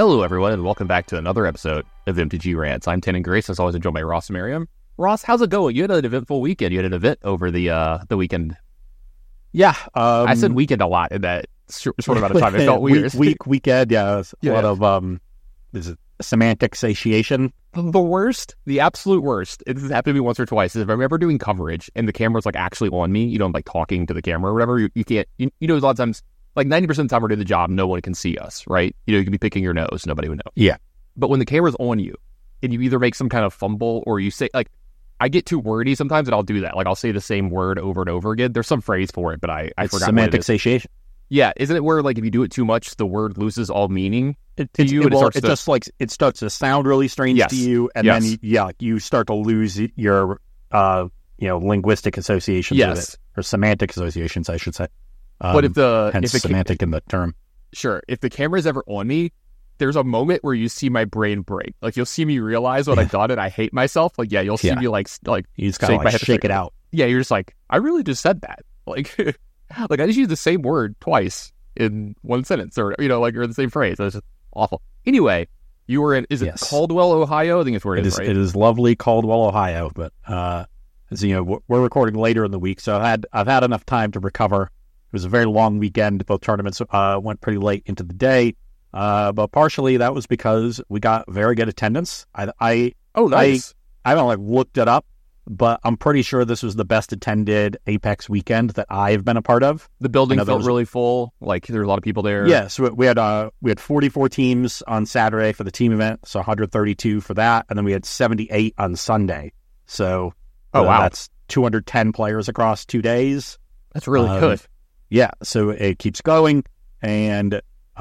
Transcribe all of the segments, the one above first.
Hello, everyone, and welcome back to another episode of MTG Rants. I'm Tannen Grace, as always, joined by Ross and Miriam. Ross, how's it going? You had an eventful weekend. You had an event over the weekend. Yeah. I said weekend a lot in that short amount of time. It felt weird. Weekend, yeah. A lot of this is semantic satiation. The worst, the absolute worst, this has happened to me once or twice, is if I'm ever doing coverage and the camera's like actually on me, you know, I'm like talking to the camera or whatever, you can't, you know, a lot of times, like 90% of the time we're doing the job, no one can see us, right? You know, you could be picking your nose, nobody would know. Yeah. But when the camera's on you and you either make some kind of fumble or you say, like, I get too wordy sometimes and I'll do that. Like, I'll say the same word over and over again. There's some phrase for it, but I forgot semantic what it is. satiation. Yeah. Isn't it where, like, if you do it too much, the word loses all meaning to you? It starts to sound really strange to you, and then you start to lose your linguistic associations with it, or semantic associations, I should say. But if the semantic in the term, sure. If the camera is ever on me, there's a moment where you see my brain break. Like, you'll see me realize what I've done and I hate myself. Like, you'll see me like you just kind of shake it out. Yeah, you're just like, I really just said that. Like, like I just used the same word twice in one sentence, or or the same phrase. It's just awful. Anyway, you were in Caldwell, Ohio? I think it's where it is, right? It is lovely Caldwell, Ohio, but as you know, we're recording later in the week, so I've had enough time to recover. It was a very long weekend. Both tournaments went pretty late into the day, but partially that was because we got very good attendance. Nice. I haven't looked it up, but I'm pretty sure this was the best attended Apex weekend that I've been a part of. The building felt really full. Like, there were a lot of people there. Yeah, so we had 44 teams on Saturday for the team event, so 132 for that, and then we had 78 on Sunday. So, wow, that's 210 players across 2 days. That's really good. Yeah, so it keeps going, and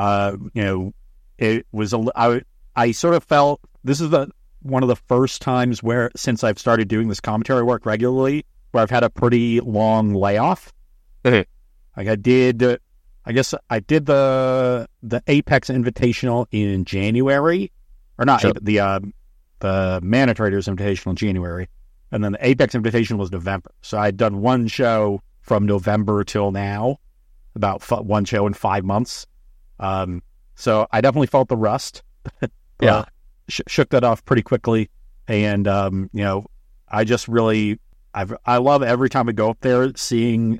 it was I sort of felt this is one of the first times where, since I've started doing this commentary work regularly, where I've had a pretty long layoff. Okay. Like I did the Apex Invitational in January, or not, sure. The Mana Traders Invitational in January, and then the Apex Invitational was November. So I'd done one show from November till now, about one show in 5 months. So I definitely felt the rust. Yeah. Shook that off pretty quickly. And, I just really, I love every time we go up there, seeing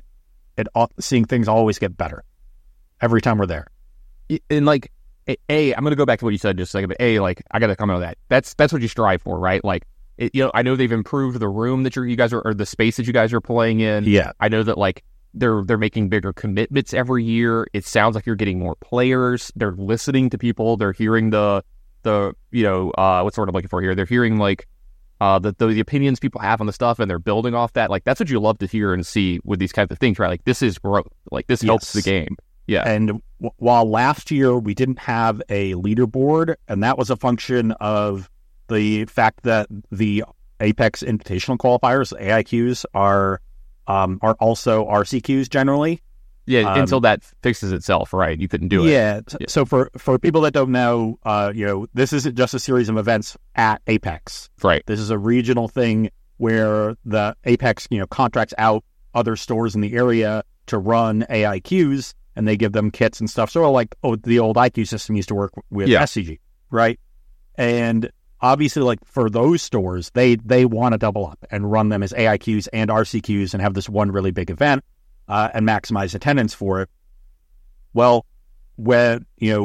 things always get better every time we're there. And I'm going to go back to what you said just a second, but I got to comment on that. That's what you strive for, right? Like, I know they've improved the room that you guys are, or the space that you guys are playing in. Yeah. I know that they're making bigger commitments every year. It sounds like you're getting more players. They're listening to people. They're hearing what's the word I'm looking for here? They're hearing the opinions people have on the stuff, and they're building off that. Like, that's what you love to hear and see with these kinds of things, right? Like, this is growth. Like, this helps the game. Yeah. And while last year we didn't have a leaderboard, and that was a function of the fact that the Apex Invitational qualifiers, AIQs, are also RCQs generally. Yeah, until that fixes itself, right? You couldn't do it. Yeah. So for people that don't know, this isn't just a series of events at Apex. Right. This is a regional thing where the Apex, contracts out other stores in the area to run AIQs, and they give them kits and stuff. Sort of like the old IQ system used to work with SCG, right? And obviously, for those stores, they want to double up and run them as AIQs and RCQs and have this one really big event and maximize attendance for it. Well, when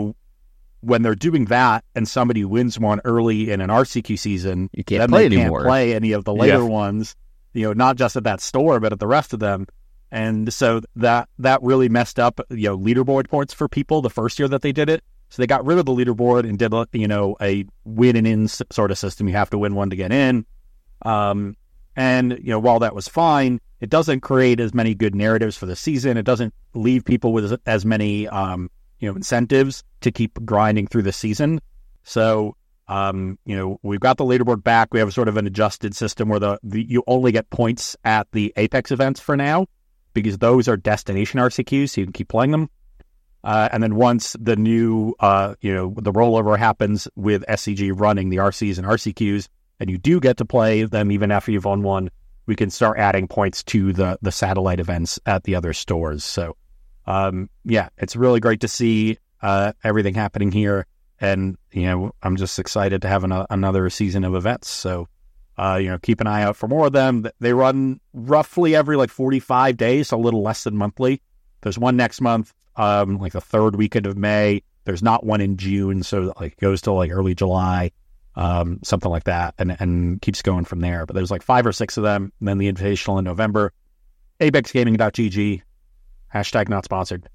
they're doing that and somebody wins one early in an RCQ season, you can't play anymore. Can't play any of the later ones, not just at that store, but at the rest of them. And so that really messed up, leaderboard points for people the first year that they did it. So they got rid of the leaderboard and did, a win and in sort of system. You have to win one to get in. And while that was fine, it doesn't create as many good narratives for the season. It doesn't leave people with as many, incentives to keep grinding through the season. So, we've got the leaderboard back. We have sort of an adjusted system where you only get points at the Apex events for now, because those are destination RCQs, so you can keep playing them. And then once the new, the rollover happens with SCG running the RCs and RCQs, and you do get to play them even after you've won one, we can start adding points to the satellite events at the other stores. So, it's really great to see everything happening here. And, I'm just excited to have another season of events. So, keep an eye out for more of them. They run roughly every 45 days, a little less than monthly. There's one next month, the third weekend of May. There's not one in June, so it goes till early July, something like that, and keeps going from there. But there's 5 or 6 of them, and then the Invitational in November. AbexGaming.gg, hashtag not sponsored.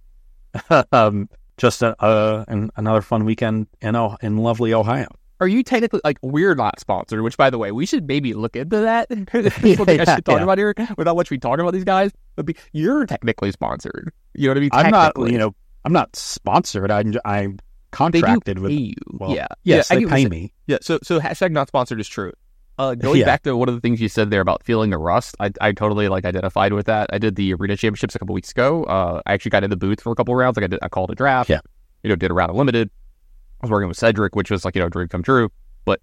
Just another fun weekend in lovely Ohio. Are you technically we're not sponsored? Which, by the way, we should maybe look into that. Something I should talk about here without much we talking about these guys. But you're technically sponsored. You know what I mean? I'm not. I'm not sponsored. I'm contracted with you. Well, yes, they pay me. Yeah. So hashtag not sponsored is true. Going back to one of the things you said there about feeling the rust, I totally identified with that. I did the Arena Championships a couple weeks ago. I actually got in the booth for a couple rounds. I called a draft. Yeah. Did a round of limited. I was working with Cedric, which was dream come true. But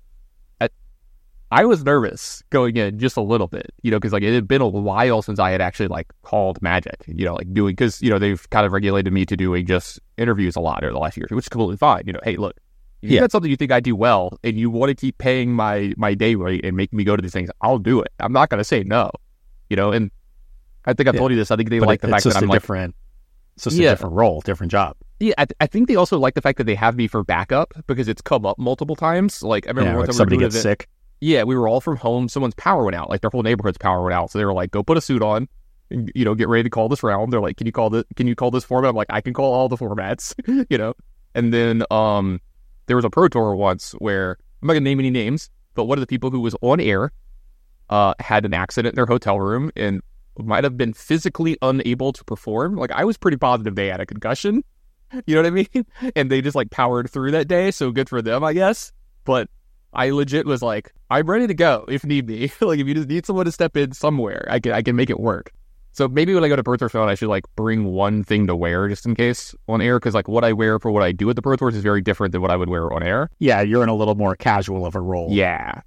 I was nervous going in just a little bit, because it had been a while since I had actually called Magic, doing, because they've kind of regulated me to doing just interviews a lot over the last year, which is completely fine. Hey, look. If you got something you think I do well and you want to keep paying my day rate and making me go to these things, I'll do it. I'm not going to say no, and I think I've told you this. I think they like the fact that I'm it's just a different role, different job. Yeah, I think they also like the fact that they have me for backup because it's come up multiple times. I remember one time somebody gets sick. Yeah, we were all from home. Someone's power went out. Their whole neighborhood's power went out. So they were go put a suit on, and, get ready to call this round. They're can you call this format? I'm I can call all the formats, And then there was a Pro Tour once where, I'm not going to name any names, but one of the people who was on air had an accident in their hotel room and might have been physically unable to perform. I was pretty positive they had a concussion. You know what I mean? And they just powered through that day. So good for them, I guess. But I legit was I'm ready to go if need be. If you just need someone to step in somewhere, I can make it work. So maybe when I go to Pro Tour Phone, I should bring one thing to wear just in case on air, because what I wear for what I do at the Pro Tours is very different than what I would wear on air. Yeah, you're in a little more casual of a role. Yeah.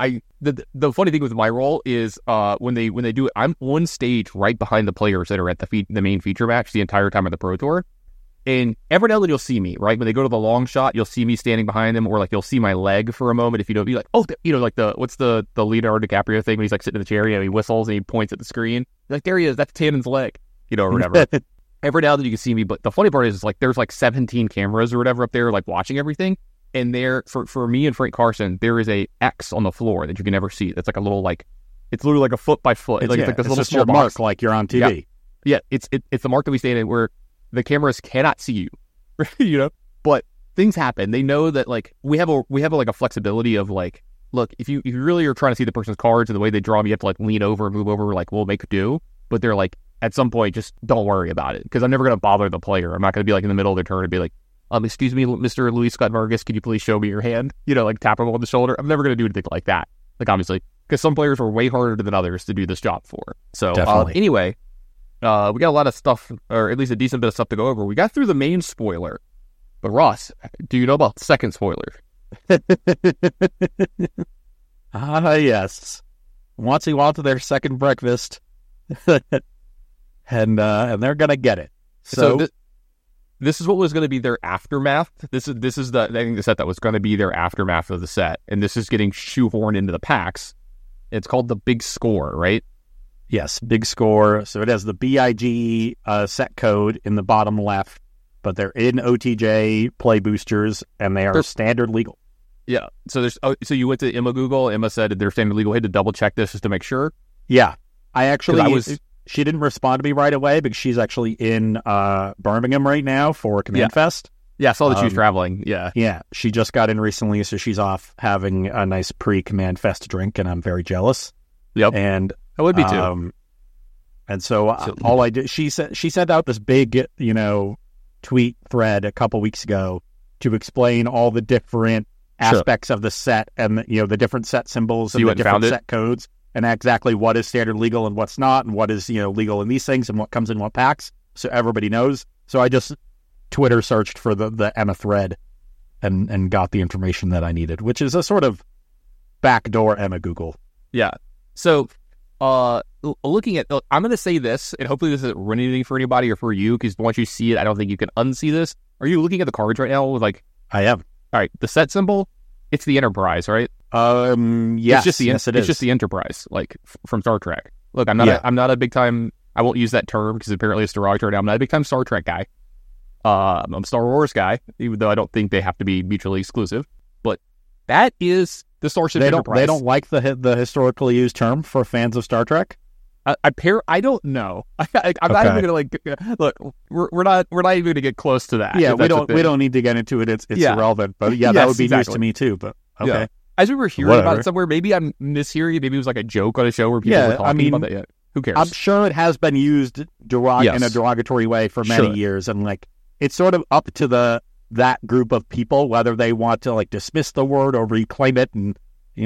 The funny thing with my role is when they do it, I'm on stage right behind the players that are at the main feature match the entire time of the Pro Tour. And every now and then you'll see me, right? When they go to the long shot, you'll see me standing behind them, or you'll see my leg for a moment. If you don't be what's the Leonardo DiCaprio thing when he's sitting in the chair, he whistles and he points at the screen. There he is, that's Tannen's leg, or whatever. Every now and then you can see me, but the funny part is there's 17 cameras or whatever up there, watching everything. And there, for me and Frank Carson, there is a X on the floor that you can never see. That's a little it's literally a foot by foot. It's this little just small your box. Mark, you're on TV. Yeah, it's the mark that we stand in where the cameras cannot see you, but things happen. They know that we have a flexibility of look, if you really are trying to see the person's cards and the way they draw them, you have to lean over, move over, we'll make do. But they're at some point, just don't worry about it, because I'm never going to bother the player. I'm not going to be in the middle of their turn and be excuse me, Mr. Luis Scott Vargas, could you please show me your hand? Tap him on the shoulder. I'm never going to do anything like that. Obviously, because some players are way harder than others to do this job for. So anyway. We got a lot of stuff, or at least a decent bit of stuff to go over. We got through the main spoiler. But Ross, do you know about the second spoiler? Yes. Once he wants their second breakfast, and they're gonna get it. So this is what was going to be their aftermath. This is the set that was going to be their aftermath of the set, and this is getting shoehorned into the packs. It's called the Big Score, right? Yes, Big Score. So it has the BIG set code in the bottom left, but they're in OTJ play boosters, and they're standard legal. Yeah. So so you went to Emma Google. Emma said they're standard legal. I had to double check this just to make sure. Yeah, she didn't respond to me right away because she's actually in Birmingham right now for Command Fest. Yeah, I saw that she was traveling. Yeah. Yeah, she just got in recently, so she's off having a nice pre-Command Fest drink, and I'm very jealous. Yep. And I would be too. And so all I did, she sent out this big, tweet thread a couple weeks ago to explain all the different aspects of the set and the different set symbols and the different set codes and exactly what is standard legal and what's not and what is legal in these things and what comes in what packs, so everybody knows. So I just Twitter searched for the Emma thread and got the information that I needed, which is a sort of backdoor Emma Google. Yeah. So looking at, I'm going to say this, and hopefully this isn't ruining anything for anybody or for you, because once you see it, I don't think you can unsee this. Are you looking at the cards right now? I am. All right, the set symbol, it's the Enterprise, right? Yes, yes, it is. It's just the Enterprise, like from Star Trek. Look, I'm not a big time. I won't use that term because apparently it's derogatory. I'm not a big time Star Trek guy. I'm a Star Wars guy, even though I don't think they have to be mutually exclusive. But that is the Starship Enterprise. They don't like the historically used term for fans of Star Trek. I don't know. I'm not even gonna look. We're not even gonna get close to that. Yeah, we don't need to get into it. It's irrelevant. But yeah, that would be news to me too. But okay. Yeah. As we were hearing about it somewhere, maybe I'm mishearing. Maybe it was like a joke on a show where people were talking about that. Yeah. Who cares? I'm sure it has been used in a derogatory way for many years, and like it's sort of up to that group of people whether they want to like dismiss the word or reclaim it, and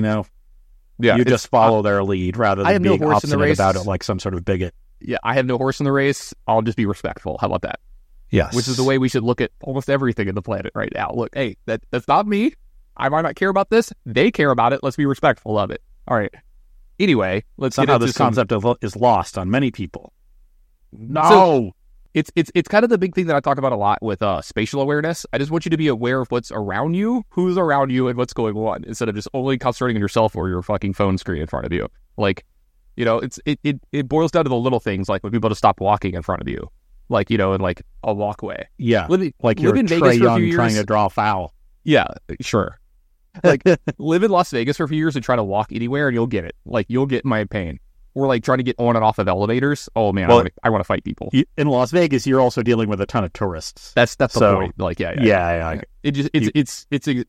you just follow their lead rather than being obstinate about it like some sort of bigot. Yeah, I have no horse in the race. I'll just be respectful. How about that? Yes. Which is the way we should look at almost everything in the planet right now. Look, hey, that's not me. I might not care about this. They care about it. Let's be respectful of it. All right. Anyway, let's somehow this concept is lost on many people. No. So, it's kind of the big thing that I talk about a lot with spatial awareness. I just want you to be aware of what's around you, who's around you, and what's going on, instead of just only concentrating on yourself or your fucking phone screen in front of you. Like, it boils down to the little things, like when people just stop walking in front of you, like in like a walkway. Yeah, like you're Trae Young trying to draw a foul. Yeah, sure. Like live in Las Vegas for a few years and try to walk anywhere, and you'll get it. Like you'll get my pain. Or like trying to get on and off of elevators. Oh man, I want to fight people. In Las Vegas, you're also dealing with a ton of tourists. That's the point. Like yeah. It's the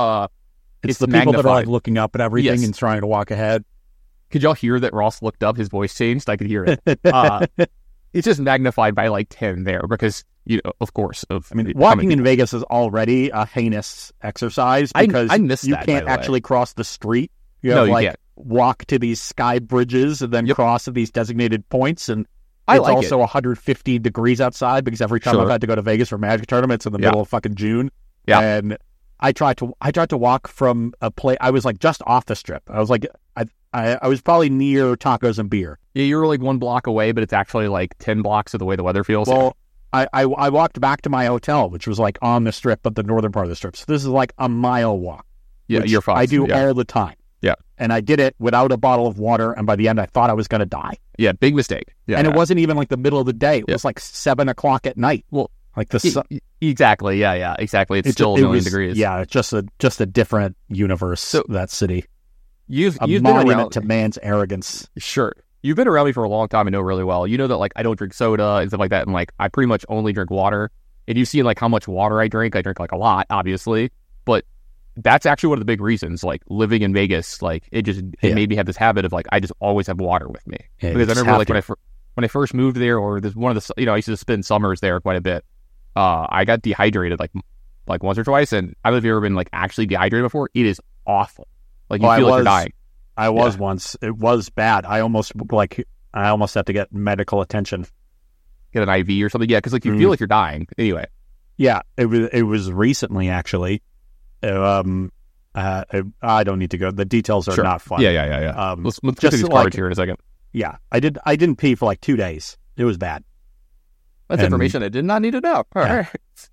people that are like looking up at everything and trying to walk ahead. Could y'all hear that Ross looked up? His voice changed. I could hear it. It's just magnified by like 10 there because of course. Walking in Vegas is already a heinous exercise because I missed you that, can't actually cross the street. You can't walk to these sky bridges and then cross at these designated points, and it's also 150 degrees outside because every time I've had to go to Vegas for Magic tournaments in the middle of fucking June, and I tried to walk from a place. I was like just off the strip. I was like I was probably near Tacos and Beer. Yeah, you were like 1 block away, but it's actually like 10 blocks of the way the weather feels. Well, I walked back to my hotel, which was like on the strip, but the northern part of the strip. So this is like a mile walk. Yeah, you're fine. I do all the time. Yeah. And I did it without a bottle of water, and by the end I thought I was going to die. Yeah, big mistake. Yeah, and it wasn't even like the middle of the day. It was like 7 o'clock at night. Well, like the sun. Exactly. Yeah, exactly. It's still a million degrees. Yeah, it's just a different universe, so, that city. You've been monument to man's arrogance. Sure. You've been around me for a long time and know really well. You know that like I don't drink soda and stuff like that, and like I pretty much only drink water. And you've seen like how much water I drink. I drink like a lot, obviously. But that's actually one of the big reasons, like living in Vegas, like it made me have this habit of like I just always have water with me. Yeah, because I remember like when I first moved there, or there's one of the I used to spend summers there quite a bit. I got dehydrated like once or twice, and I don't know if you've ever been like actually dehydrated before. It is awful. Like you feel like you're dying. I was once. It was bad. I almost had to get medical attention. Get an IV or something. Yeah, because like you feel like you're dying. Anyway. Yeah, it was recently actually. I don't need to go. The details are not fun. Yeah. Let's get to these cards here in a second. Yeah, I didn't pee for like 2 days. It was bad. That's information I did not need to know. All right.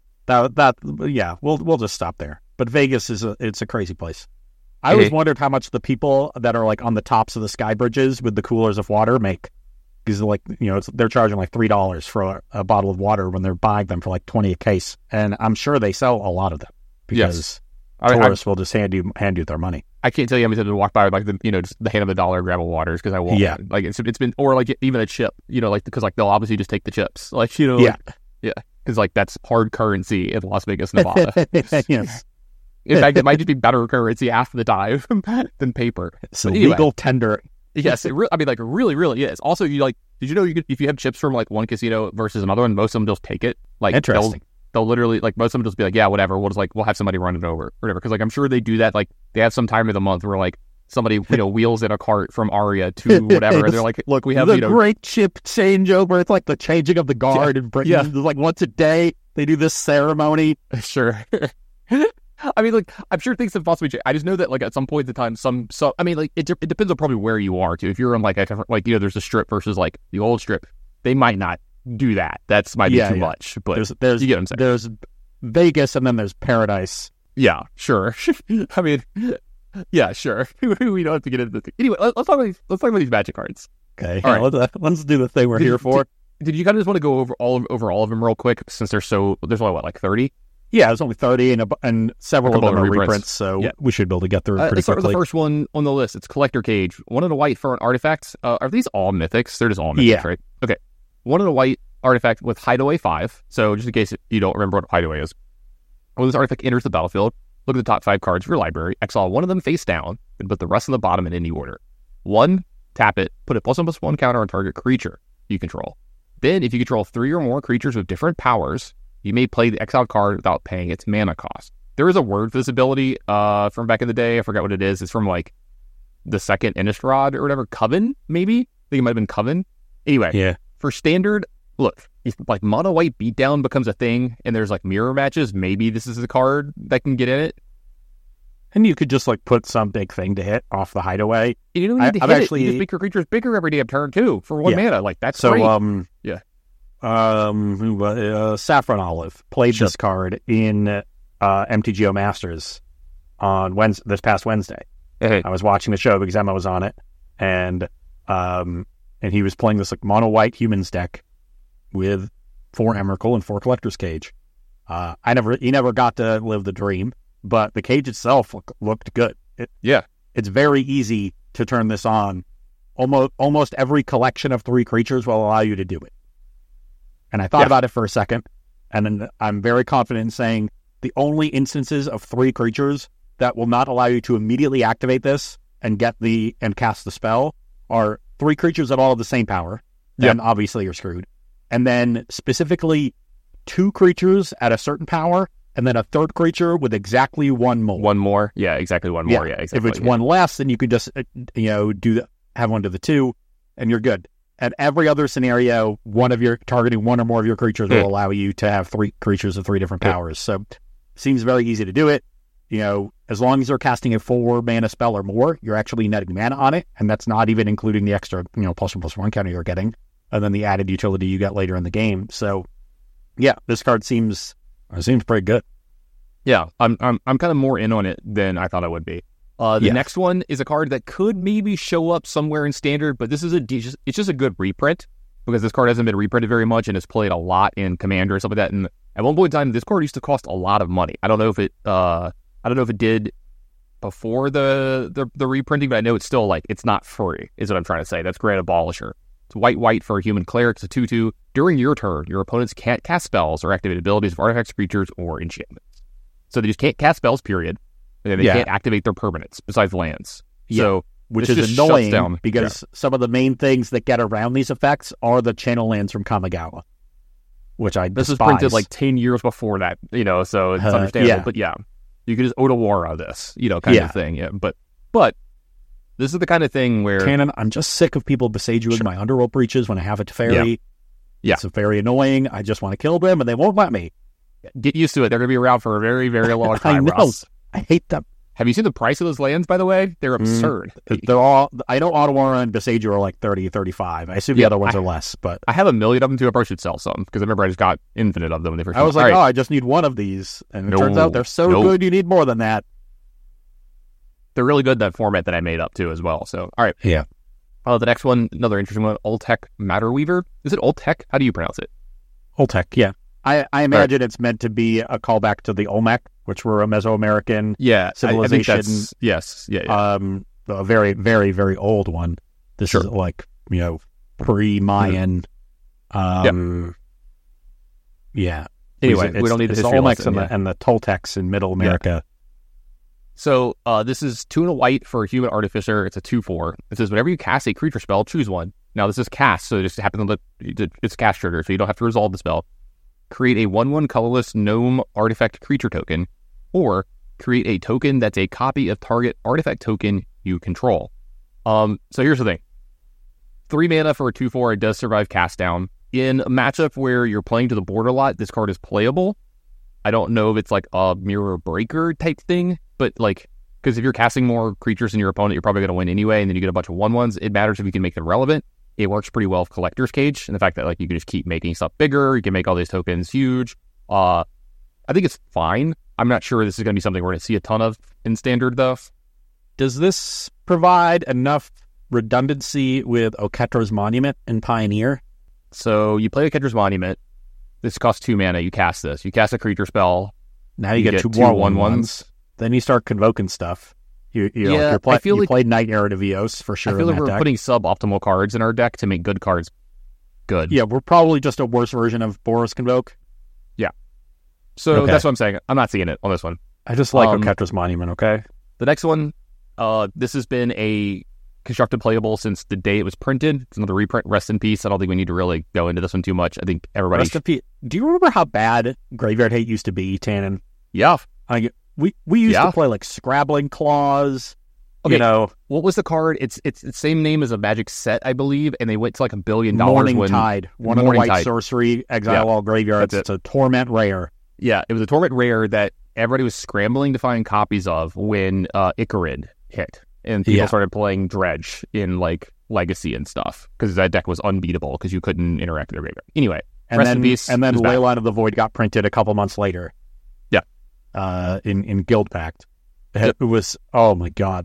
We'll just stop there. But Vegas it's a crazy place. I always wondered how much the people that are like on the tops of the sky bridges with the coolers of water make, because like they're charging like $3 for a bottle of water when they're buying them for like 20 a case, and I'm sure they sell a lot of them because tourists will just hand you their money. I can't tell you how many times I walk by with like just the hand of $1 grab of waters because I won't. Yeah, like it's been, or like even a chip, like because like they'll obviously just take the chips, like because like that's hard currency in Las Vegas, Nevada. Yes. In fact, it might just be better currency half the time than paper. It's legal tender. Yes, it really, really is. Also, did you know if you have chips from like one casino versus another one, most of them just take it. Like interesting. They'll literally like most of them just be like, yeah, whatever. We'll have somebody run it over, or whatever. Because like I'm sure they do that. Like they have some time of the month where like somebody wheels in a cart from Aria to whatever, and they're like, look, we have the great chip changeover. It's like the changing of the guard in Britain. Yeah. Like once a day they do this ceremony. Sure. I mean, like, I'm sure things have possibly changed. I just know that, like, at some point in time, I mean, like, it depends on probably where you are, too. If you're on, like, there's a strip versus, like, the old strip, they might not do that. Might be too much. But there's you get what I'm saying. There's Vegas, and then there's Paradise. Yeah, sure. I mean, yeah, sure. We don't have to get into this. Anyway, let's talk about these Magic cards. Okay, all right. Let's do the thing we're here for. Did you kind of just want to go over all of them real quick, since there's only like 30? Yeah, there's only 30, and several of them are reprints, so yeah. we should be able to get through pretty let's start quickly. with the first one on the list. It's Collector Cage. 1 in a white for an artifact. Are these all mythics? They're just all mythics, right? Okay. 1 in a white artifact with Hideaway 5. So just in case you don't remember what Hideaway is. When this artifact enters the battlefield, look at the top 5 cards of your library, exile 1 of them face down, and put the rest on the bottom in any order. 1, tap it, put a +1/+1 counter on target creature you control. Then, if you control 3 or more creatures with different powers, you may play the exiled card without paying its mana cost. There is a word for this ability from back in the day. I forgot what it is. It's from like the second Innistrad or whatever. Coven, maybe? I think it might have been Coven. Anyway, for standard, look, if like mono white beatdown becomes a thing and there's like mirror matches, maybe this is a card that can get in it. And you could just like put some big thing to hit off the Hideaway. You don't need to hit it. You just make your creatures bigger every day of turn 2 for 1 mana. Like that's so, great. Saffron Olive played this card in MTGO Masters on this past Wednesday. Hey. I was watching the show because Emma was on it, and he was playing this like mono white humans deck with 4 Emrakul and 4 Collector's Cage. He never got to live the dream, but the cage itself looked good. It's very easy to turn this on. Almost every collection of 3 creatures will allow you to do it. And I thought about it for a second, and then I'm very confident in saying the only instances of 3 creatures that will not allow you to immediately activate this and cast the spell are 3 creatures that all have the same power. Then obviously you're screwed. And then specifically 2 creatures at a certain power, and then a 3rd creature with exactly 1 more. 1 more? Yeah, exactly 1 more. Yeah, exactly. If it's 1 less, then you could just have 1 to the 2, and you're good. At every other scenario, targeting 1 or more of your creatures will allow you to have 3 creatures of 3 different powers. So seems very easy to do it. As long as you're casting a 4 mana spell or more, you're actually netting mana on it, and that's not even including the extra, +1/+1 counter you're getting, and then the added utility you get later in the game. So, yeah, this card seems pretty good. Yeah, I'm kind of more in on it than I thought I would be. The next one is a card that could maybe show up somewhere in Standard, but this is it's just a good reprint, because this card hasn't been reprinted very much and is played a lot in Commander and stuff like that. And at one point in time, this card used to cost a lot of money. I don't know if it did before the reprinting, but I know it's still it's not free, is what I'm trying to say. That's Grand Abolisher. It's white for a human cleric. It's a 2/2. During your turn, your opponents can't cast spells or activate abilities of artifacts, creatures, or enchantments. So they just can't cast spells, period. And they can't activate their permanents besides lands. So, which is annoying because some of the main things that get around these effects are the channel lands from Kamigawa, which I despise. This was printed 10 years before that, so it's understandable. But you could just Otawara this, kind of thing. Yeah, but this is the kind of thing where Cannon, I'm just sick of people besiegeing my Underworld breaches when I have a Teferi. Yeah. It's very annoying. I just want to kill them, and they won't let me. Get used to it. They're going to be around for a very, very long time. I know. Russ. I hate them. Have you seen the price of those lands, by the way? They're absurd. They're all. I know Otawara and Besieger are 30, 35. I assume the other ones are less, but I have a million of them too. I probably should sell some because I remember I just got infinite of them when they first. I was like, I just need 1 of these, and it turns out they're so good you need more than that. They're really good, that format that I made up too as well. So, all right, the next one, another interesting one, Oltek Matterweaver. Is it Oltek? How do you pronounce it? Oltek, yeah. I imagine it's meant to be a callback to the Olmec, which were a Mesoamerican civilization. I think that's, a very, very, very old one. This is pre-Mayan. Anyway, we don't need the Olmecs and the Toltecs in Middle America. Yeah. So this is 2 and a white for a human artificer. It's a 2/4. It says whenever you cast a creature spell, choose 1. Now this is cast, so it just happens that it's cast trigger, so you don't have to resolve the spell. Create a 1/1 colorless gnome artifact creature token, or create a token that's a copy of target artifact token you control. So here's the thing. 3 mana for a 2/4. It does survive cast down. In a matchup where you're playing to the board a lot, this card is playable. I don't know if it's a mirror breaker type thing, but because if you're casting more creatures than your opponent, you're probably going to win anyway, and then you get a bunch of 1/1s. It matters if you can make them relevant. It works pretty well with Collector's Cage, and the fact that you can just keep making stuff bigger, you can make all these tokens huge. I think it's fine. I'm not sure this is going to be something we're going to see a ton of in Standard, though. Does this provide enough redundancy with Oketra's Monument in Pioneer? So you play Oketra's Monument. This costs 2 mana. You cast this. You cast a creature spell. Now you get 2 more 1/1s. Then you start convoking stuff. You played Night Era to Eos for sure. I feel like we're putting suboptimal cards in our deck to make good cards good. Yeah, we're probably just a worse version of Boros Convoke. Yeah. So that's what I'm saying. I'm not seeing it on this one. I just like Oketra's Monument, okay? The next one, this has been a constructed playable since the day it was printed. It's another reprint. Rest in peace. I don't think we need to really go into this one too much. I think everybody... Rest in peace. Do you remember how bad Graveyard Hate used to be, Tannen? Yeah. We used to play like Scrabbling Claws. Okay, you know, what was the card? It's the same name as a Magic set, I believe, and they went to like $1 billion. Morning Tide. One of the white sorcery, exile all graveyards. It's a Torment rare. Yeah, it was a Torment rare that everybody was scrambling to find copies of when Icarid hit. And people started playing Dredge in like Legacy and stuff because that deck was unbeatable because you couldn't interact with their graveyard. Anyway, rest in peace. And then Leyline of the Void got printed a couple months later. Yeah. In Guild Pact. It was, oh my God.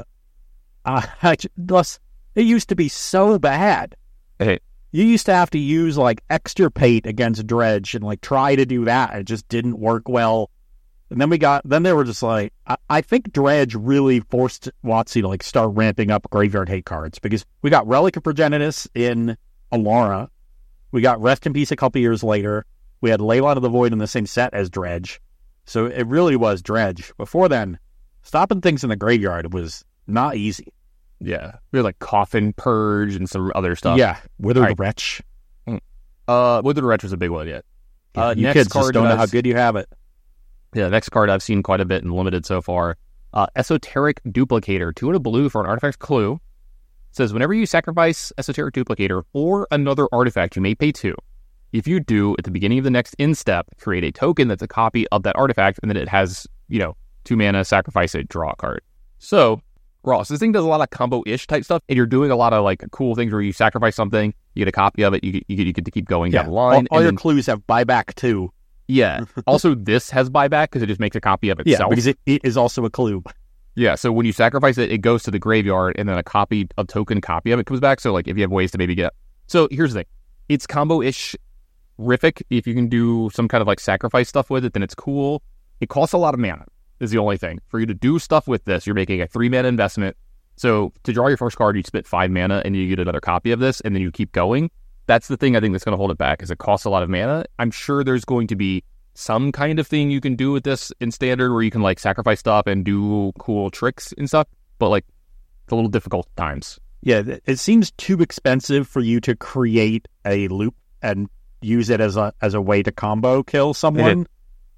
It used to be so bad. Hey. You used to have to use like Extirpate against Dredge and like try to do that. It just didn't work well. And then they were just like, I think Dredge really forced WotC to like start ramping up Graveyard Hate cards because we got Relic of Progenitus in Alara. We got Rest in Peace a couple years later. We had Leyline of the Void in the same set as Dredge. So it really was Dredge. Before then, stopping things in the graveyard was not easy. Yeah. We had like Coffin Purge and some other stuff. Yeah. Withered Wretch. Withered Wretch was a big one yet. You kids just don't know how good you have it. Yeah, next card I've seen quite a bit and limited so far. Esoteric Duplicator. 2 and a blue for an artifact clue. It says, whenever you sacrifice Esoteric Duplicator or another artifact, you may pay 2. If you do, at the beginning of the next end step, create a token that's a copy of that artifact, and then it has, 2 mana, sacrifice it, draw a card. So, Ross, this thing does a lot of combo-ish type stuff, and you're doing a lot of like cool things where you sacrifice something, you get a copy of it, you get to keep going down the line. All your clues have buyback too. Yeah. Also, this has buyback because it just makes a copy of itself. Yeah, because it is also a clue. Yeah, so when you sacrifice it, it goes to the graveyard, and then a token copy of it comes back. So, like, if you have ways to maybe get... So, here's the thing. It's combo-ish rific. If you can do some kind of, like, sacrifice stuff with it, then it's cool. It costs a lot of mana, is the only thing. For you to do stuff with this, you're making a 3-mana investment. So, to draw your first card, you spend 5 mana, and you get another copy of this, and then you keep going. That's the thing I think that's going to hold it back, is it costs a lot of mana. I'm sure there's going to be some kind of thing you can do with this in Standard where you can, like, sacrifice stuff and do cool tricks and stuff, but, like, it's a little difficult at times. Yeah, it seems too expensive for you to create a loop and use it as a way to combo kill someone,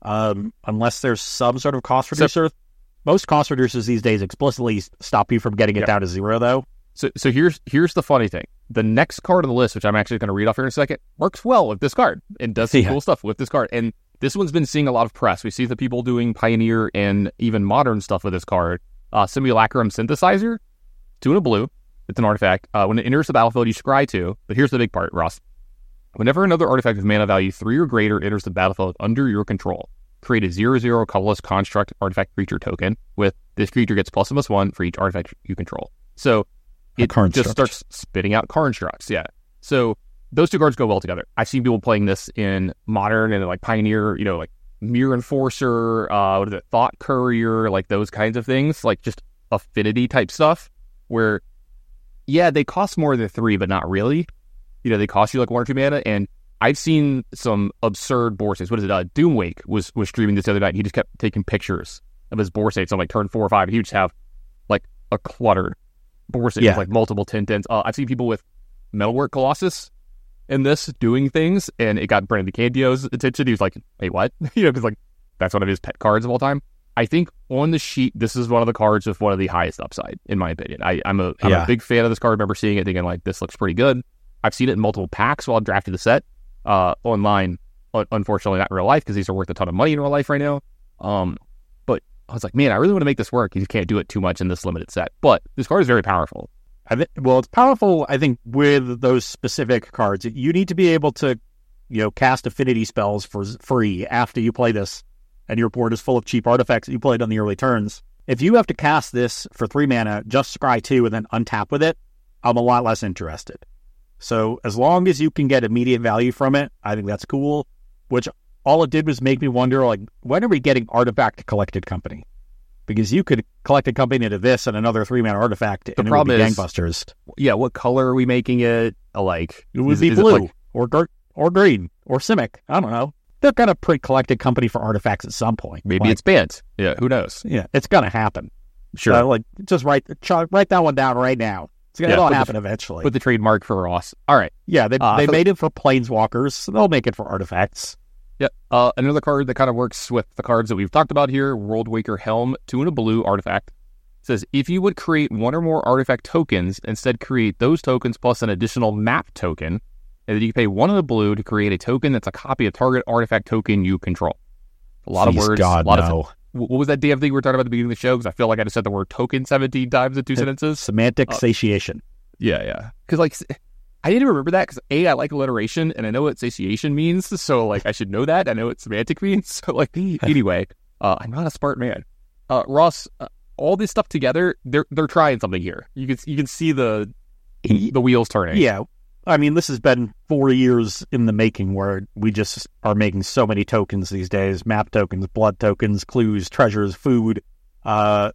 unless there's some sort of cost reducer. Most cost reducers these days explicitly stop you from getting it down to 0, though. So here's the funny thing. The next card on the list, which I'm actually going to read off here in a second, works well with this card and does some cool stuff with this card. And this one's been seeing a lot of press. We see the people doing Pioneer and even Modern stuff with this card. Simulacrum Synthesizer, 2 and a blue. It's an artifact. When it enters the battlefield, you scry 2. But here's the big part, Ross. Whenever another artifact with mana value 3 or greater enters the battlefield under your control, create a 0/0 colorless construct artifact creature token with this creature gets +1/+1 for each artifact you control. So it just starts spitting out constructs. Yeah. So those 2 cards go well together. I've seen people playing this in Modern and like Pioneer, like Mirror Enforcer, Thought Courier, like those kinds of things, like just affinity type stuff where, yeah, they cost more than 3, but not really. They cost you like 1 or 2 mana. And I've seen some absurd board states. What is it? Doomwake was streaming this the other night. He just kept taking pictures of his board states on like turn 4 or 5. He would just have like a cluttered board state with like multiple 10/10s. I've seen people with Metalwork Colossus in this doing things, and it got Brandon Candio's attention. He was like, "Wait, what?" Because like that's one of his pet cards of all time. I think on the sheet, this is one of the cards with one of the highest upside, in my opinion. I'm a big fan of this card. I remember seeing it, thinking like, "This looks pretty good." I've seen it in multiple packs while drafting the set online. Unfortunately, not in real life because these are worth a ton of money in real life right now. But I was like, man, I really want to make this work. You can't do it too much in this limited set. But this card is very powerful. It's powerful, I think, with those specific cards. You need to be able to, cast affinity spells for free after you play this and your board is full of cheap artifacts that you played on the early turns, if you have to cast this for 3 mana, just scry 2 and then untap with it, I'm a lot less interested. So as long as you can get immediate value from it, I think that's cool, which all it did was make me wonder, like, when are we getting Artifact Collected Company? Because you could collect a company into this and another 3-mana artifact, and it would be gangbusters. Yeah, what color are we making it? Like, it would be blue or green or Simic. I don't know. They're gonna print Collected Company for artifacts at some point. Maybe it's banned. Yeah, who knows? Yeah, it's gonna happen. Sure. Just write that one down right now. It'll happen eventually. Put the trademark for Ross. All right. Yeah, they made it for planeswalkers, so they'll make it for artifacts. Yep. Another card that kind of works with the cards that we've talked about here, Worldwaker Helm, 2 and a blue artifact. It says, if you would create 1 or more artifact tokens, instead create those tokens plus an additional map token, and then you can pay 1 and a blue to create a token that's a copy of target artifact token you control. A lot of words. God, of what was that damn thing we were talking about at the beginning of the show? Because I feel like I just said the word token 17 times in 2 sentences. Semantic satiation. Yeah. Because, like, I didn't remember that because, A, I like alliteration, and I know what satiation means, so, like, I should know that. I know what semantic means. So, like, anyway, I'm not a smart man. Ross, all this stuff together, they're trying something here. You can see the wheels turning. Yeah. I mean, this has been 4 years in the making where we just are making so many tokens these days. Map tokens, blood tokens, clues, treasures, food, map,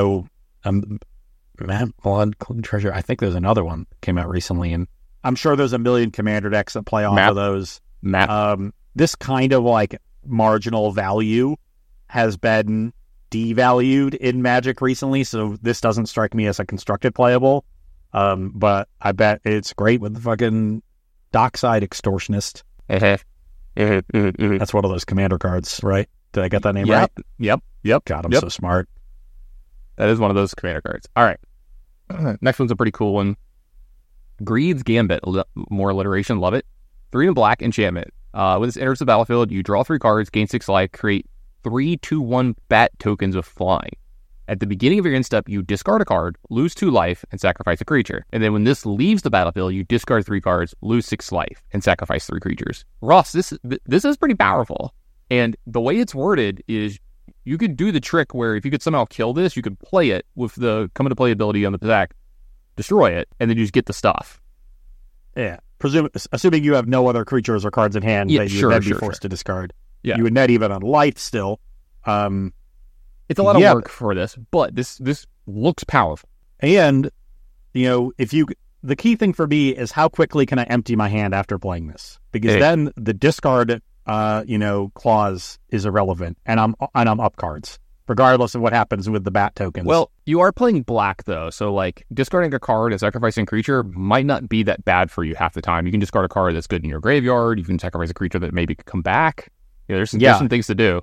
blood, clue, treasure. I think there's another one that came out recently, and I'm sure there's a million commander decks that play off of those. This kind of like marginal value has been devalued in Magic recently, so this doesn't strike me as a constructed playable. But I bet it's great with the fucking Dockside Extortionist. That's one of those commander cards, right? Did I get that name right? Yep. God, I'm so smart. That is one of those commander cards. All right. Next one's a pretty cool one. Greed's Gambit. More alliteration. Love it. 3 and black enchantment. When this enters the battlefield, you draw 3 cards, gain 6 life, create 3/2/1 bat tokens of flying. At the beginning of your end step, you discard a card, lose 2 life, and sacrifice a creature. And then when this leaves the battlefield, you discard 3 cards, lose 6 life, and sacrifice 3 creatures. Ross, this is pretty powerful. And the way it's worded is you could do the trick where if you could somehow kill this, you could play it with the come into play ability on the attack, destroy it, and then you just get the stuff. Yeah. Assuming you have no other creatures or cards in hand that you would then be forced to discard. Yeah. You would net even on life still. It's a lot of work for this, but this looks powerful. And, the key thing for me is how quickly can I empty my hand after playing this? Because then the discard, clause is irrelevant, and I'm up cards, regardless of what happens with the bat tokens. Well, you are playing black, though, so, like, discarding a card and sacrificing a creature might not be that bad for you half the time. You can discard a card that's good in your graveyard. You can sacrifice a creature that maybe could come back. There's some things to do.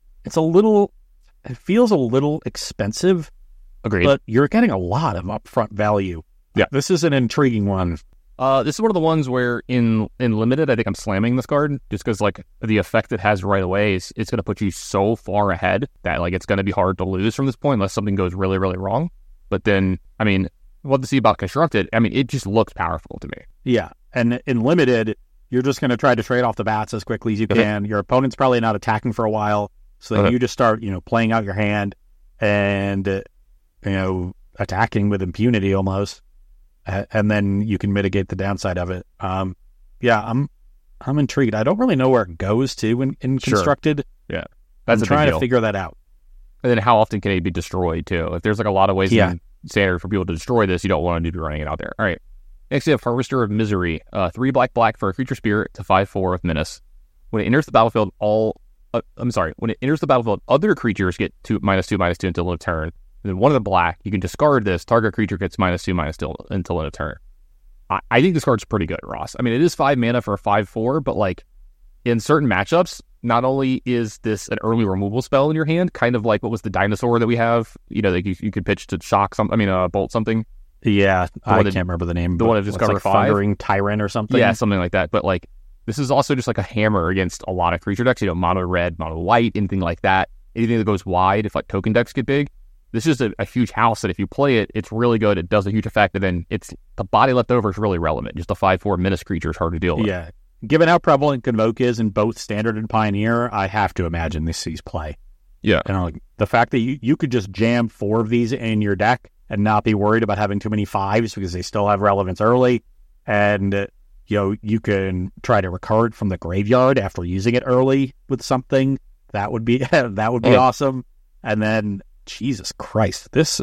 It feels a little expensive. Agreed. But you're getting a lot of upfront value. Yeah. This is an intriguing one. This is one of the ones where in Limited, I think I'm slamming this card just because, like, the effect it has right away is it's going to put you so far ahead that, like, it's going to be hard to lose from this point unless something goes really, really wrong. But then, I mean, what to see about Constructed, I mean, it just looks powerful to me. Yeah. And in Limited, you're just going to try to trade off the bats as quickly as you can. Your opponent's probably not attacking for a while. So then you just start, playing out your hand and, attacking with impunity almost. And then you can mitigate the downside of it. I'm intrigued. I don't really know where it goes to in Constructed. Yeah. I'm trying to figure that out. And then how often can it be destroyed, too? If there's, like, a lot of ways in Standard for people to destroy this, you don't want to be running it out there. All right. Next, we have Harvester of Misery. 3 black for a creature spirit to 5/4 with Menace. When it enters the battlefield, when it enters the battlefield, other creatures get -2/-2/-2 until end of turn. And then one of the black, you can discard this. Target creature gets -2/-2 until end of turn. I think this card's pretty good, Ross. I mean, it is 5 mana for a 5/4, but, like, in certain matchups, not only is this an early removal spell in your hand, kind of like what was the dinosaur that we have, like you could pitch to shock bolt something. Yeah, I can't remember the name. The one that just covered 5. Thundering Tyrant or something. Yeah, something like that. But, like, this is also just like a hammer against a lot of creature decks, mono red, mono white, anything like that. Anything that goes wide, if, like, token decks get big. This is a huge house that if you play it, it's really good. It does a huge effect, and then the body left over is really relevant. Just a 5/4 menace creature is hard to deal with. Yeah. given how prevalent Convoke is in both Standard and Pioneer, I have to imagine this sees play. Yeah. And like the fact that you could just jam 4 of these in your deck and not be worried about having too many 5s because they still have relevance early. And, you can try to recur it from the graveyard after using it early with something. That would be awesome. And then, Jesus Christ, this...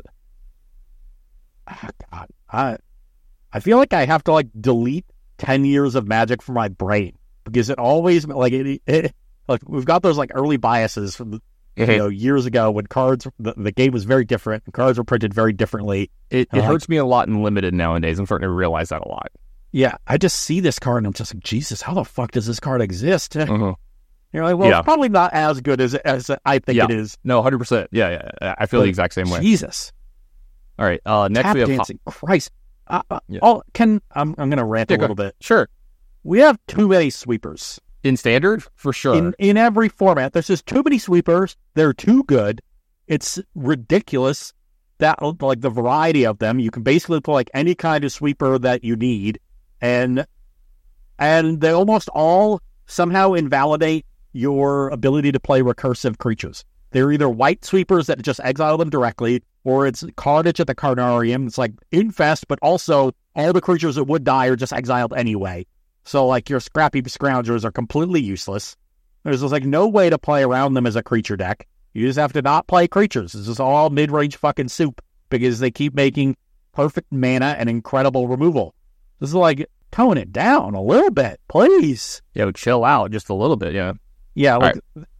God, I feel like I have to like delete 10 years of Magic from my brain because it always like like we've got those like early biases from years ago when cards the game was very different and cards were printed very differently. It hurts me a lot in Limited nowadays. I'm starting to realize that a lot. Yeah, I just see this card and I'm just like, Jesus, how the fuck does this card exist? You're like, well, it's probably not as good as I think it is. No, 100%. Yeah. I feel the exact same way. Jesus. All right. Next Tap we have dancing. Christ. I'm going to rant a little bit. Sure. We have too many sweepers. In Standard? For sure. In every format. There's just too many sweepers. They're too good. It's ridiculous that like the variety of them. You can basically play like any kind of sweeper that you need. And they almost all somehow invalidate your ability to play recursive creatures. They're either white sweepers that just exile them directly, or it's Carnage at the Carnarium. It's like Infest, but also all the creatures that would die are just exiled anyway. So like your Scrappy Scroungers are completely useless. There's just like no way to play around them as a creature deck. You just have to not play creatures. This is all mid-range fucking soup because they keep making perfect mana and incredible removal. This is like tone it down a little bit, please. Yeah, chill out just a little bit, yeah. Yeah, like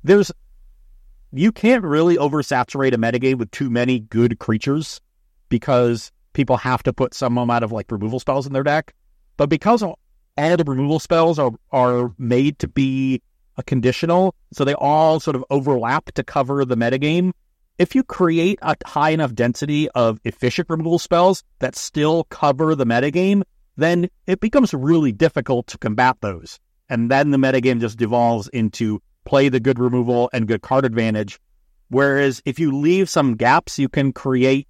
you can't really oversaturate a metagame with too many good creatures because people have to put some amount of like removal spells in their deck. But because all the removal spells are made to be a conditional, so they all sort of overlap to cover the metagame, if you create a high enough density of efficient removal spells that still cover the metagame, then it becomes really difficult to combat those. And then the metagame just devolves into play the good removal and good card advantage. Whereas if you leave some gaps, you can create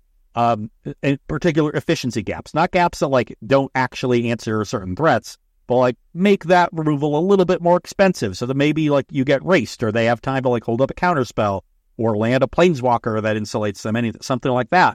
in particular efficiency gaps, not gaps that like don't actually answer certain threats, but like make that removal a little bit more expensive so that maybe like you get raced or they have time to like hold up a counter spell or land a planeswalker that insulates them, something like that.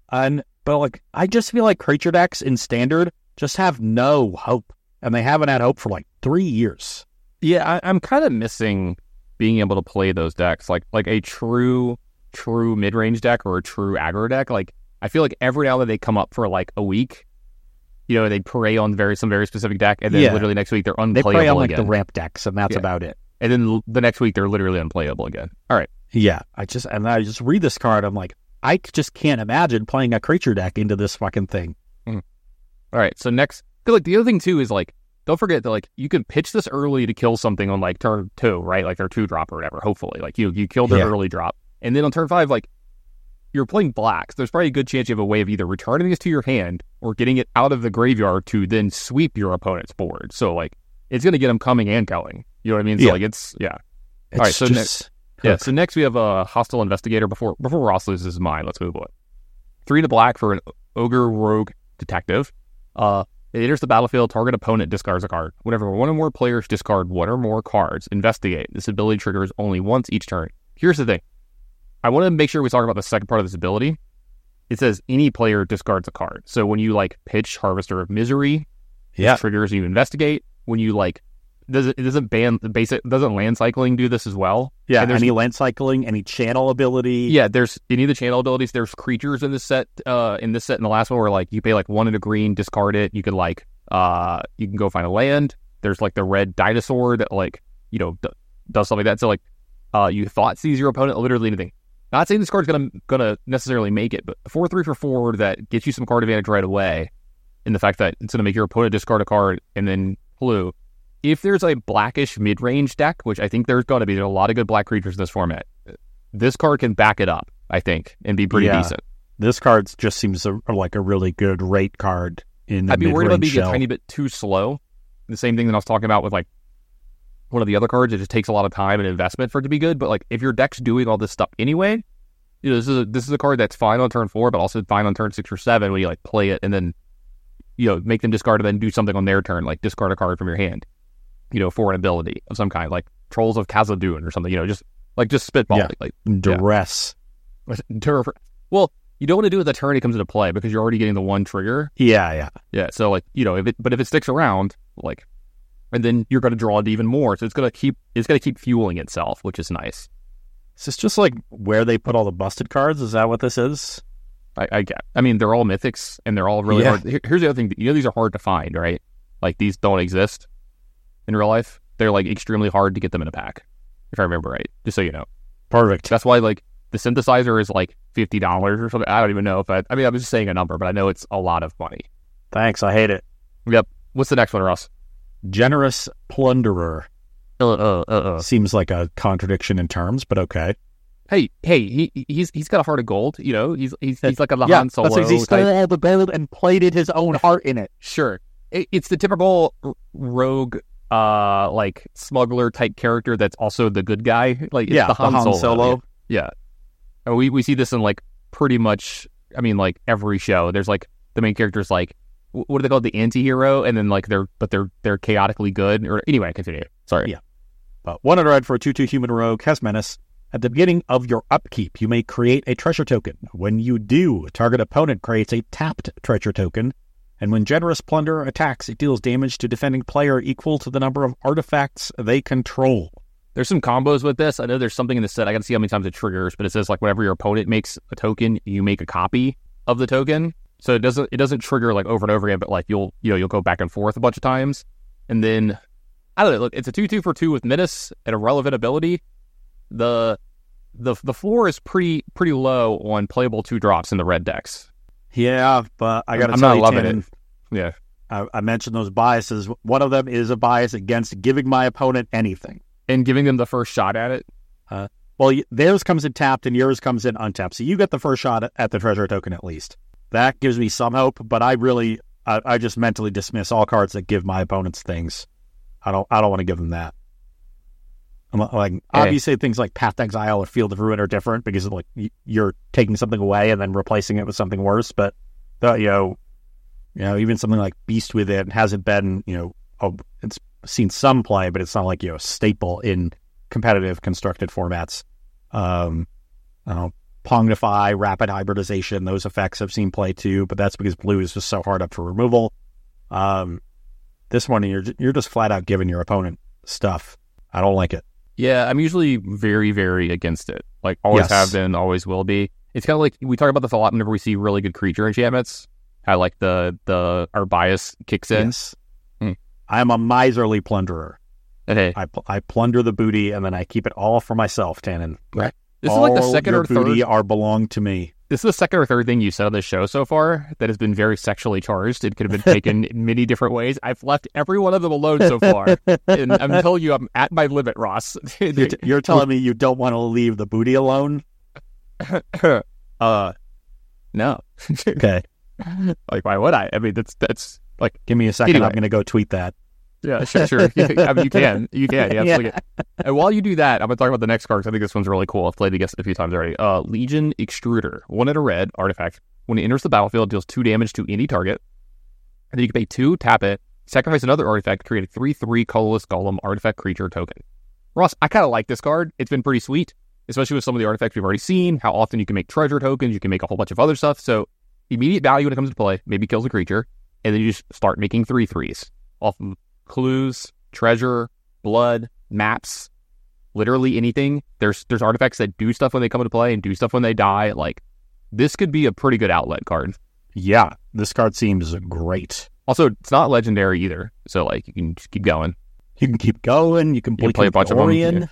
But like I just feel like creature decks in Standard just have no hope, and they haven't had hope for like 3 years. Yeah, I'm kind of missing being able to play those decks, like a true mid-range deck or a true aggro deck. Like I feel like every now and then they come up for like a week, they prey on some very specific deck, and then literally next week they're unplayable again. They prey on like the ramp decks, and that's about it. And then the next week they're literally unplayable again. All right. Yeah, I just read this card. I'm like, I just can't imagine playing a creature deck into this fucking thing. All right. So next, like the other thing too is like, don't forget that like you can pitch this early to kill something on like turn 2, right? Like their 2-drop or whatever. Hopefully, like you killed their early drop, and then on turn 5, like you're playing blacks. There's probably a good chance you have a way of either returning this to your hand or getting it out of the graveyard to then sweep your opponent's board. So like it's gonna get them coming and going. You know what I mean? So like it's all right. So so next we have a Hostile Investigator. Before Ross loses his mind, let's move on. 3 to black for an Ogre Rogue Detective. It enters the battlefield, target opponent discards a card. Whenever one or more players discard one or more cards, investigate. This ability triggers only once each turn. Here's the thing. I want to make sure we talk about the second part of this ability. It says any player discards a card. So when you like pitch Harvester of Misery, it triggers you investigate. When you like it doesn't ban the basic, doesn't land cycling do this as well? Yeah, any land cycling, any channel ability. Yeah, there's any of the channel abilities. There's creatures in this set, and the last one where like you pay like 1 and a green, discard it. You could like you can go find a land. There's like the red dinosaur that like does something like that. So like you thought sees your opponent, literally anything. Not saying this card's gonna necessarily make it, but 4/3 for 4 that gets you some card advantage right away, in the fact that it's gonna make your opponent discard a card and then blue. If there's a blackish mid-range deck, which I think there's a lot of good black creatures in this format, this card can back it up, I think, and be pretty decent. This card just seems like a really good rate card in the I'd be worried about being shell. a tiny bit too slow. The same thing that I was talking about with like one of the other cards. It just takes a lot of time and investment for it to be good. But like if your deck's doing all this stuff anyway, this is a card that's fine on turn 4, but also fine on turn 6 or 7 when you like play it and then make them discard and then do something on their turn, like discard a card from your hand. for an ability of some kind, like Trolls of Khazad-dûn or something, just spitballing. Like duress. Yeah. Well, you don't want to do it the turn it comes into play because you're already getting the one trigger. Yeah. So like, if it sticks around, like, and then you're going to draw it even more. So it's going to keep fueling itself, which is nice. Is this just like where they put all the busted cards? Is that what this is? I get. I mean, they're all mythics and they're all really hard. Here's the other thing. These are hard to find, right? Like these don't exist in real life. They're like extremely hard to get them in a pack, if I remember right. Just so you know. Perfect. That's why like the synthesizer is like $50 or something. I don't even know I was just saying a number, but I know it's a lot of money. Thanks. I hate it. Yep. What's the next one, Ross? Generous Plunderer. Seems like a contradiction in terms, but okay. Hey, he's got a heart of gold. He's like a Han Solo. He still had the belt and plated his own heart in it. Sure, it's the typical rogue, like smuggler type character that's also the good guy. Like it's the Han Solo. Yeah, and we see this in like pretty much. I mean, like every show. There's like the main character's like, what do they call it? The anti-hero, and then like they're chaotically good. Or anyway, continue. Sorry. Yeah. 1 red for a 2/2 human rogue has menace. At the beginning of your upkeep, you may create a treasure token. When you do, target opponent creates a tapped treasure token. And when Generous Plunderer attacks, it deals damage to defending player equal to the number of artifacts they control. There's some combos with this. I know there's something in the set. I got to see how many times it triggers, but it says like whenever your opponent makes a token, you make a copy of the token. So it doesn't trigger like over and over again, but like you'll go back and forth a bunch of times. And then I don't know. Look, it's a 2/2 for 2 with menace and a relevant ability. The floor is pretty low on playable 2-drops in the red decks. Yeah, but I got to I'm tell not you, loving Tannen, it. Yeah, I mentioned those biases. One of them is a bias against giving my opponent anything and giving them the first shot at it. Well, theirs comes in tapped and yours comes in untapped, so you get the first shot at the treasure token at least. That gives me some hope, but I just mentally dismiss all cards that give my opponents things. I don't want to give them that. Obviously things like Path to Exile or Field of Ruin are different because like you're taking something away and then replacing it with something worse. But even something like Beast Within hasn't been it's seen some play, but it's not like a staple in competitive constructed formats. Pongnify, Rapid Hybridization, those effects have seen play too, but that's because blue is just so hard up for removal. This one you're just flat out giving your opponent stuff. I don't like it. Yeah, I'm usually very, very against it. Like, always have been, always will be. It's kind of like, we talk about this a lot whenever we see really good creature enchantments. How, like, our bias kicks in. Yes. I am a miserly plunderer. Okay. I plunder the booty, and then I keep it all for myself, Tannen. Right. This is like the second or third... booty belong to me. This is the second or third thing you said on this show so far that has been very sexually charged. It could have been taken in many different ways. I've left every one of them alone so far. And I'm telling you, I'm at my limit, Ross. You're telling me you don't want to leave the booty alone? No. Okay. Like, why would I? I mean, that's like... Give me a second. Anyway. I'm going to go tweet that. Yeah, sure. I mean, you can. You absolutely can. And while you do that, I'm going to talk about the next card because I think this one's really cool. I've played against it a few times already. Legion Extruder. 1 and a red artifact. When it enters the battlefield, deals 2 damage to any target. And then you can pay 2, tap it, sacrifice another artifact, create a 3/3 colorless golem artifact creature token. Ross, I kind of like this card. It's been pretty sweet, especially with some of the artifacts we've already seen, how often you can make treasure tokens, you can make a whole bunch of other stuff. So immediate value when it comes to play, maybe kills a creature, and then you just start making 3/3s off of clues, treasure, blood, maps, literally anything. There's artifacts that do stuff when they come into play and do stuff when they die. Like, this could be a pretty good outlet card. Yeah, this card seems great. Also, it's not legendary either, so like you can just keep going. You can keep going. You can play a bunch of them.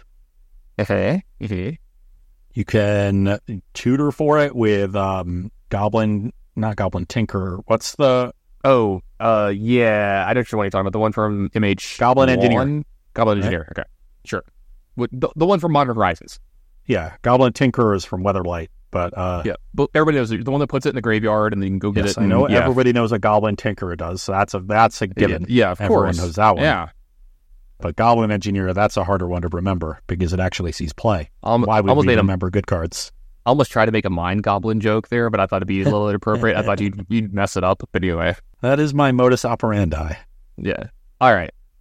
You can tutor for it with not Goblin Tinker. What's the... Oh, yeah. I don't know what you're talking about. The one from MH... Goblin Engineer. Goblin Engineer. Okay, sure. The one from Modern Horizons. Yeah, Goblin Tinker is from Weatherlight, but... yeah, but everybody knows it. The one that puts it in the graveyard and then you can go get it. I know everybody knows what Goblin Tinker does, so that's a given. Yeah, of course. Everyone knows that one. Yeah. But Goblin Engineer, that's a harder one to remember because it actually sees play. Why would we remember good cards? I almost tried to make a Mind Goblin joke there, but I thought it'd be a little inappropriate. I thought you'd mess it up, but anyway. That is my modus operandi. Yeah. All right. So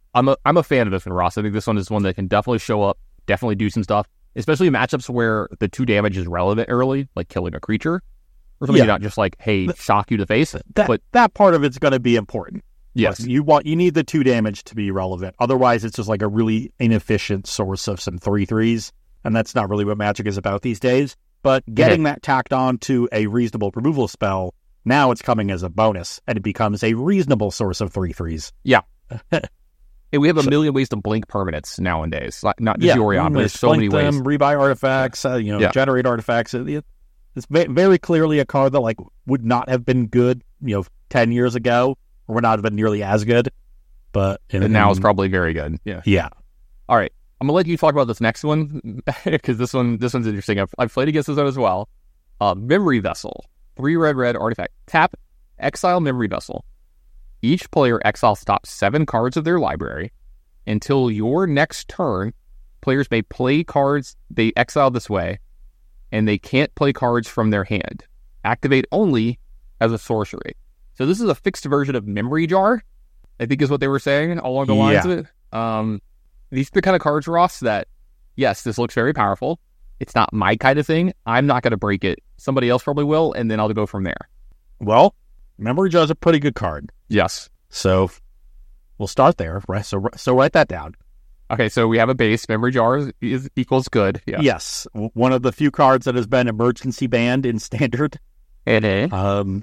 I'm a fan of this one, Ross. I think this one is one that can definitely show up, definitely do some stuff, especially in matchups where the 2 damage is relevant early, like killing a creature or something. Not just like, hey, shock you to the face. But that part of it's going to be important. Yes, like you need the 2 damage to be relevant. Otherwise, it's just like a really inefficient source of some 3/3s, and that's not really what Magic is about these days. But getting that tacked on to a reasonable removal spell, now it's coming as a bonus, and it becomes a reasonable source of 3/3s. Yeah. And we have a million ways to blink permanents nowadays, like not just Yorion, but there's so many ways. Rebuy artifacts, generate artifacts. It's very clearly a card that like would not have been good, 10 years ago, or would not have been nearly as good. But and now it's probably very good. Yeah. Yeah. All right. I'm gonna let you talk about this next one because this one's interesting. I've played against this one as well. Memory Vessel, 3 red artifact. Tap, exile Memory Vessel. Each player exiles top 7 cards of their library. Until your next turn, players may play cards they exile this way, and they can't play cards from their hand. Activate only as a sorcery. So this is a fixed version of Memory Jar, I think is what they were saying along the lines of it. These are the kind of cards, Ross, that, yes, this looks very powerful. It's not my kind of thing. I'm not going to break it. Somebody else probably will, and then I'll go from there. Well, Memory Jar is a pretty good card. Yes. So we'll start there. So write that down. Okay, so we have a base. Memory Jar equals good. Yeah. Yes. One of the few cards that has been emergency banned in Standard. And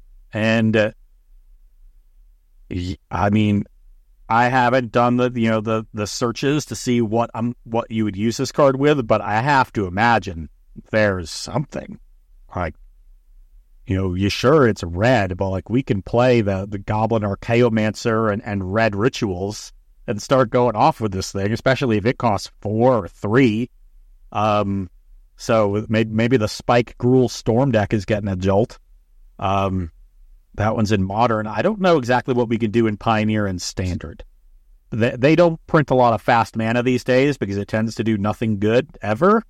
I mean, I haven't done the searches to see what you would use this card with, but I have to imagine there's something like, you sure it's red, but like we can play the Goblin Archaeomancer and red rituals and start going off with this thing, especially if it costs 4 or 3. So maybe the Spike Gruul Storm deck is getting a jolt. That one's in Modern. I don't know exactly what we can do in Pioneer and Standard. They don't print a lot of fast mana these days because it tends to do nothing good ever.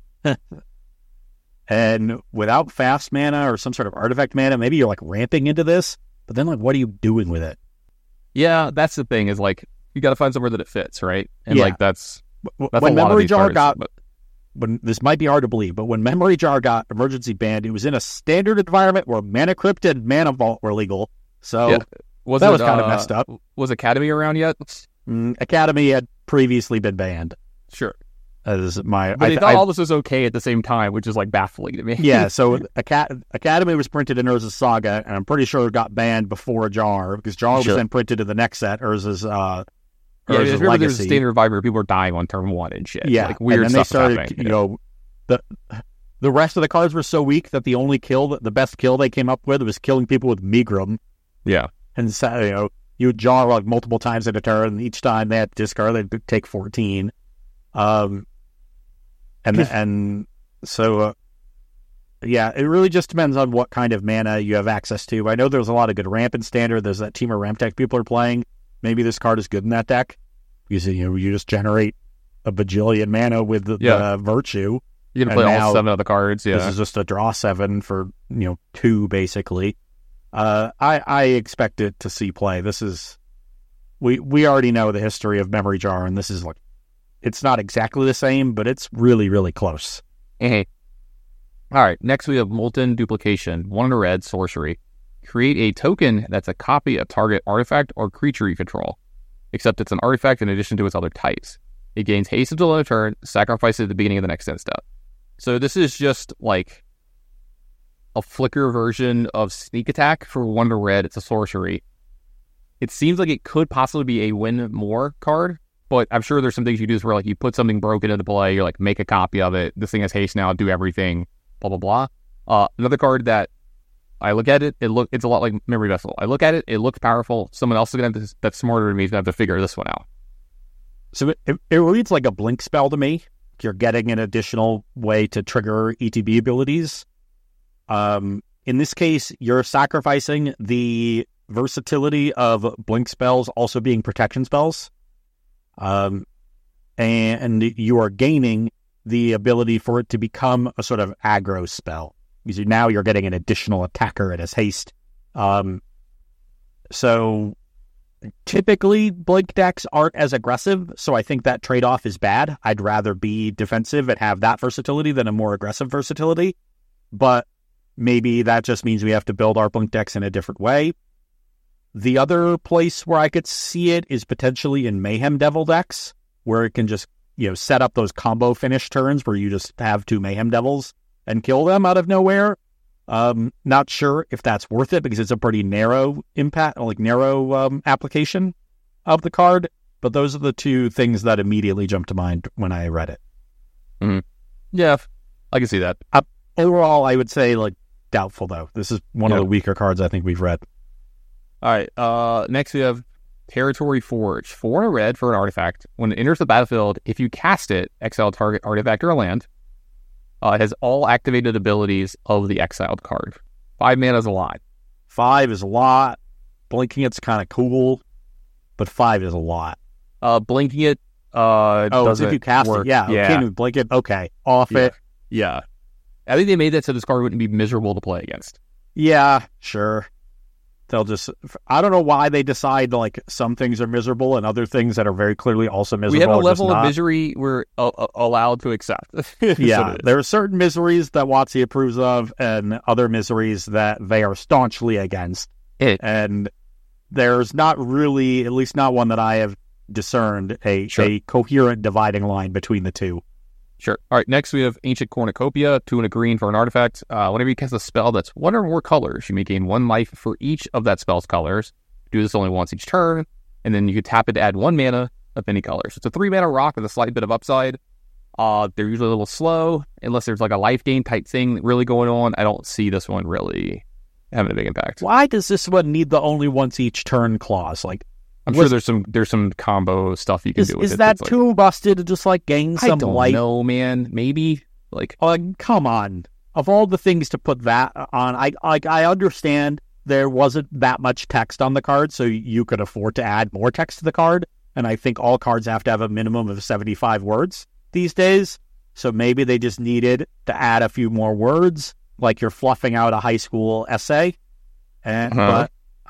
And without fast mana or some sort of artifact mana, maybe you're like ramping into this, but then like what are you doing with it? Yeah, that's the thing is like you got to find somewhere that it fits, right? And like that's when Memory Jar got. When this might be hard to believe, but when Memory Jar got emergency banned, it was in a Standard environment where Mana Crypt and Mana Vault were legal. So that was kind of messed up. Was Academy around yet? Academy had previously been banned. Sure. But they thought all this was okay at the same time, which is like baffling to me. Yeah, so Academy was printed in Urza's Saga, and I'm pretty sure it got banned before Jar, because Jar was then printed in the next set, Urza's remember there's a Standard Reviver, people were dying on turn 1 and shit. Yeah, like weird and then stuff they started, the rest of the cards were so weak that the best kill they came up with was killing people with Megrim. Yeah. And so, you would Jar like multiple times in a turn, and each time they had to discard, they'd take 14. And so, it really just depends on what kind of mana you have access to. I know there's a lot of good ramp in Standard. There's that team of ramp deck people are playing. Maybe this card is good in that deck because you just generate a bajillion mana with the Virtue. You can play all 7 of the cards. Yeah, this is just a draw 7 for 2 basically. I expect it to see play. This is we already know the history of Memory Jar, and this is like it's not exactly the same, but it's really really close. Hey. All right, next we have Molten Duplication, 1 in a red sorcery. Create a token that's a copy of target artifact or creature you control, except it's an artifact in addition to its other types. It gains haste until end of turn, sacrifice it at the beginning of the next end step. So this is just like a flicker version of Sneak Attack for 1 in a red. It's a sorcery. It seems like it could possibly be a win more card, but I'm sure there's some things you do where like you put something broken into play, you're like, make a copy of it. This thing has haste now, do everything, blah, blah, blah. Another card that I look at it, it's a lot like Memory Vessel. I look at it, it looks powerful. Someone else is going to have to, that's smarter than me is going to have to figure this one out. So it reads like a blink spell to me. You're getting an additional way to trigger ETB abilities. In this case, you're sacrificing the versatility of blink spells also being protection spells. And you are gaining the ability for it to become a sort of aggro spell. Because now you're getting an additional attacker at his haste. So typically blink decks aren't as aggressive, so I think that trade-off is bad. I'd rather be defensive and have that versatility than a more aggressive versatility, but maybe that just means we have to build our blink decks in a different way. The other place where I could see it is potentially in Mayhem Devil decks, where it can just, set up those combo finish turns where you just have 2 Mayhem Devils and kill them out of nowhere. Not sure if that's worth it because it's a pretty narrow impact, narrow application of the card. But those are the 2 things that immediately jumped to mind when I read it. Mm-hmm. Yeah, I can see that. Overall, I would say doubtful though. This is one of the weaker cards I think we've read. All right. Next we have Territory Forge. 4 and a red for an artifact. When it enters the battlefield, if you cast it, exile target artifact or a land. It has all activated abilities of the exiled card. 5 mana is a lot. 5 is a lot. Blinking it's kind of cool, but 5 is a lot. Blinking it doesn't if you cast work. it. Yeah. Okay, blink it. Okay. Off it. Yeah. I think they made that so this card wouldn't be miserable to play against. Yeah, sure. They'll just, I don't know why they decide some things are miserable and other things that are very clearly also miserable. We have a level of misery we're allowed to accept. Yeah, there are certain miseries that WotC approves of and other miseries that they are staunchly against. And there's not really, at least not one that I have discerned, a coherent dividing line between the 2. Sure. All right, next we have Ancient Cornucopia, 2 and a green for an artifact. Whenever you cast a spell that's 1 or more colors, you may gain 1 life for each of that spell's colors. Do this only once each turn, and then you can tap it to add 1 mana of any color. So it's a 3 mana rock with a slight bit of upside. They're usually a little slow, unless there's a life gain type thing really going on. I don't see this one really having a big impact. Why does this one need the only once each turn clause? I'm sure there's some combo stuff you can do with it. Is that too busted to just gain some life? I don't know, man. Maybe come on. Of all the things to put that on, I understand there wasn't that much text on the card, so you could afford to add more text to the card. And I think all cards have to have a minimum of 75 words these days. So maybe they just needed to add a few more words, like you're fluffing out a high school essay. But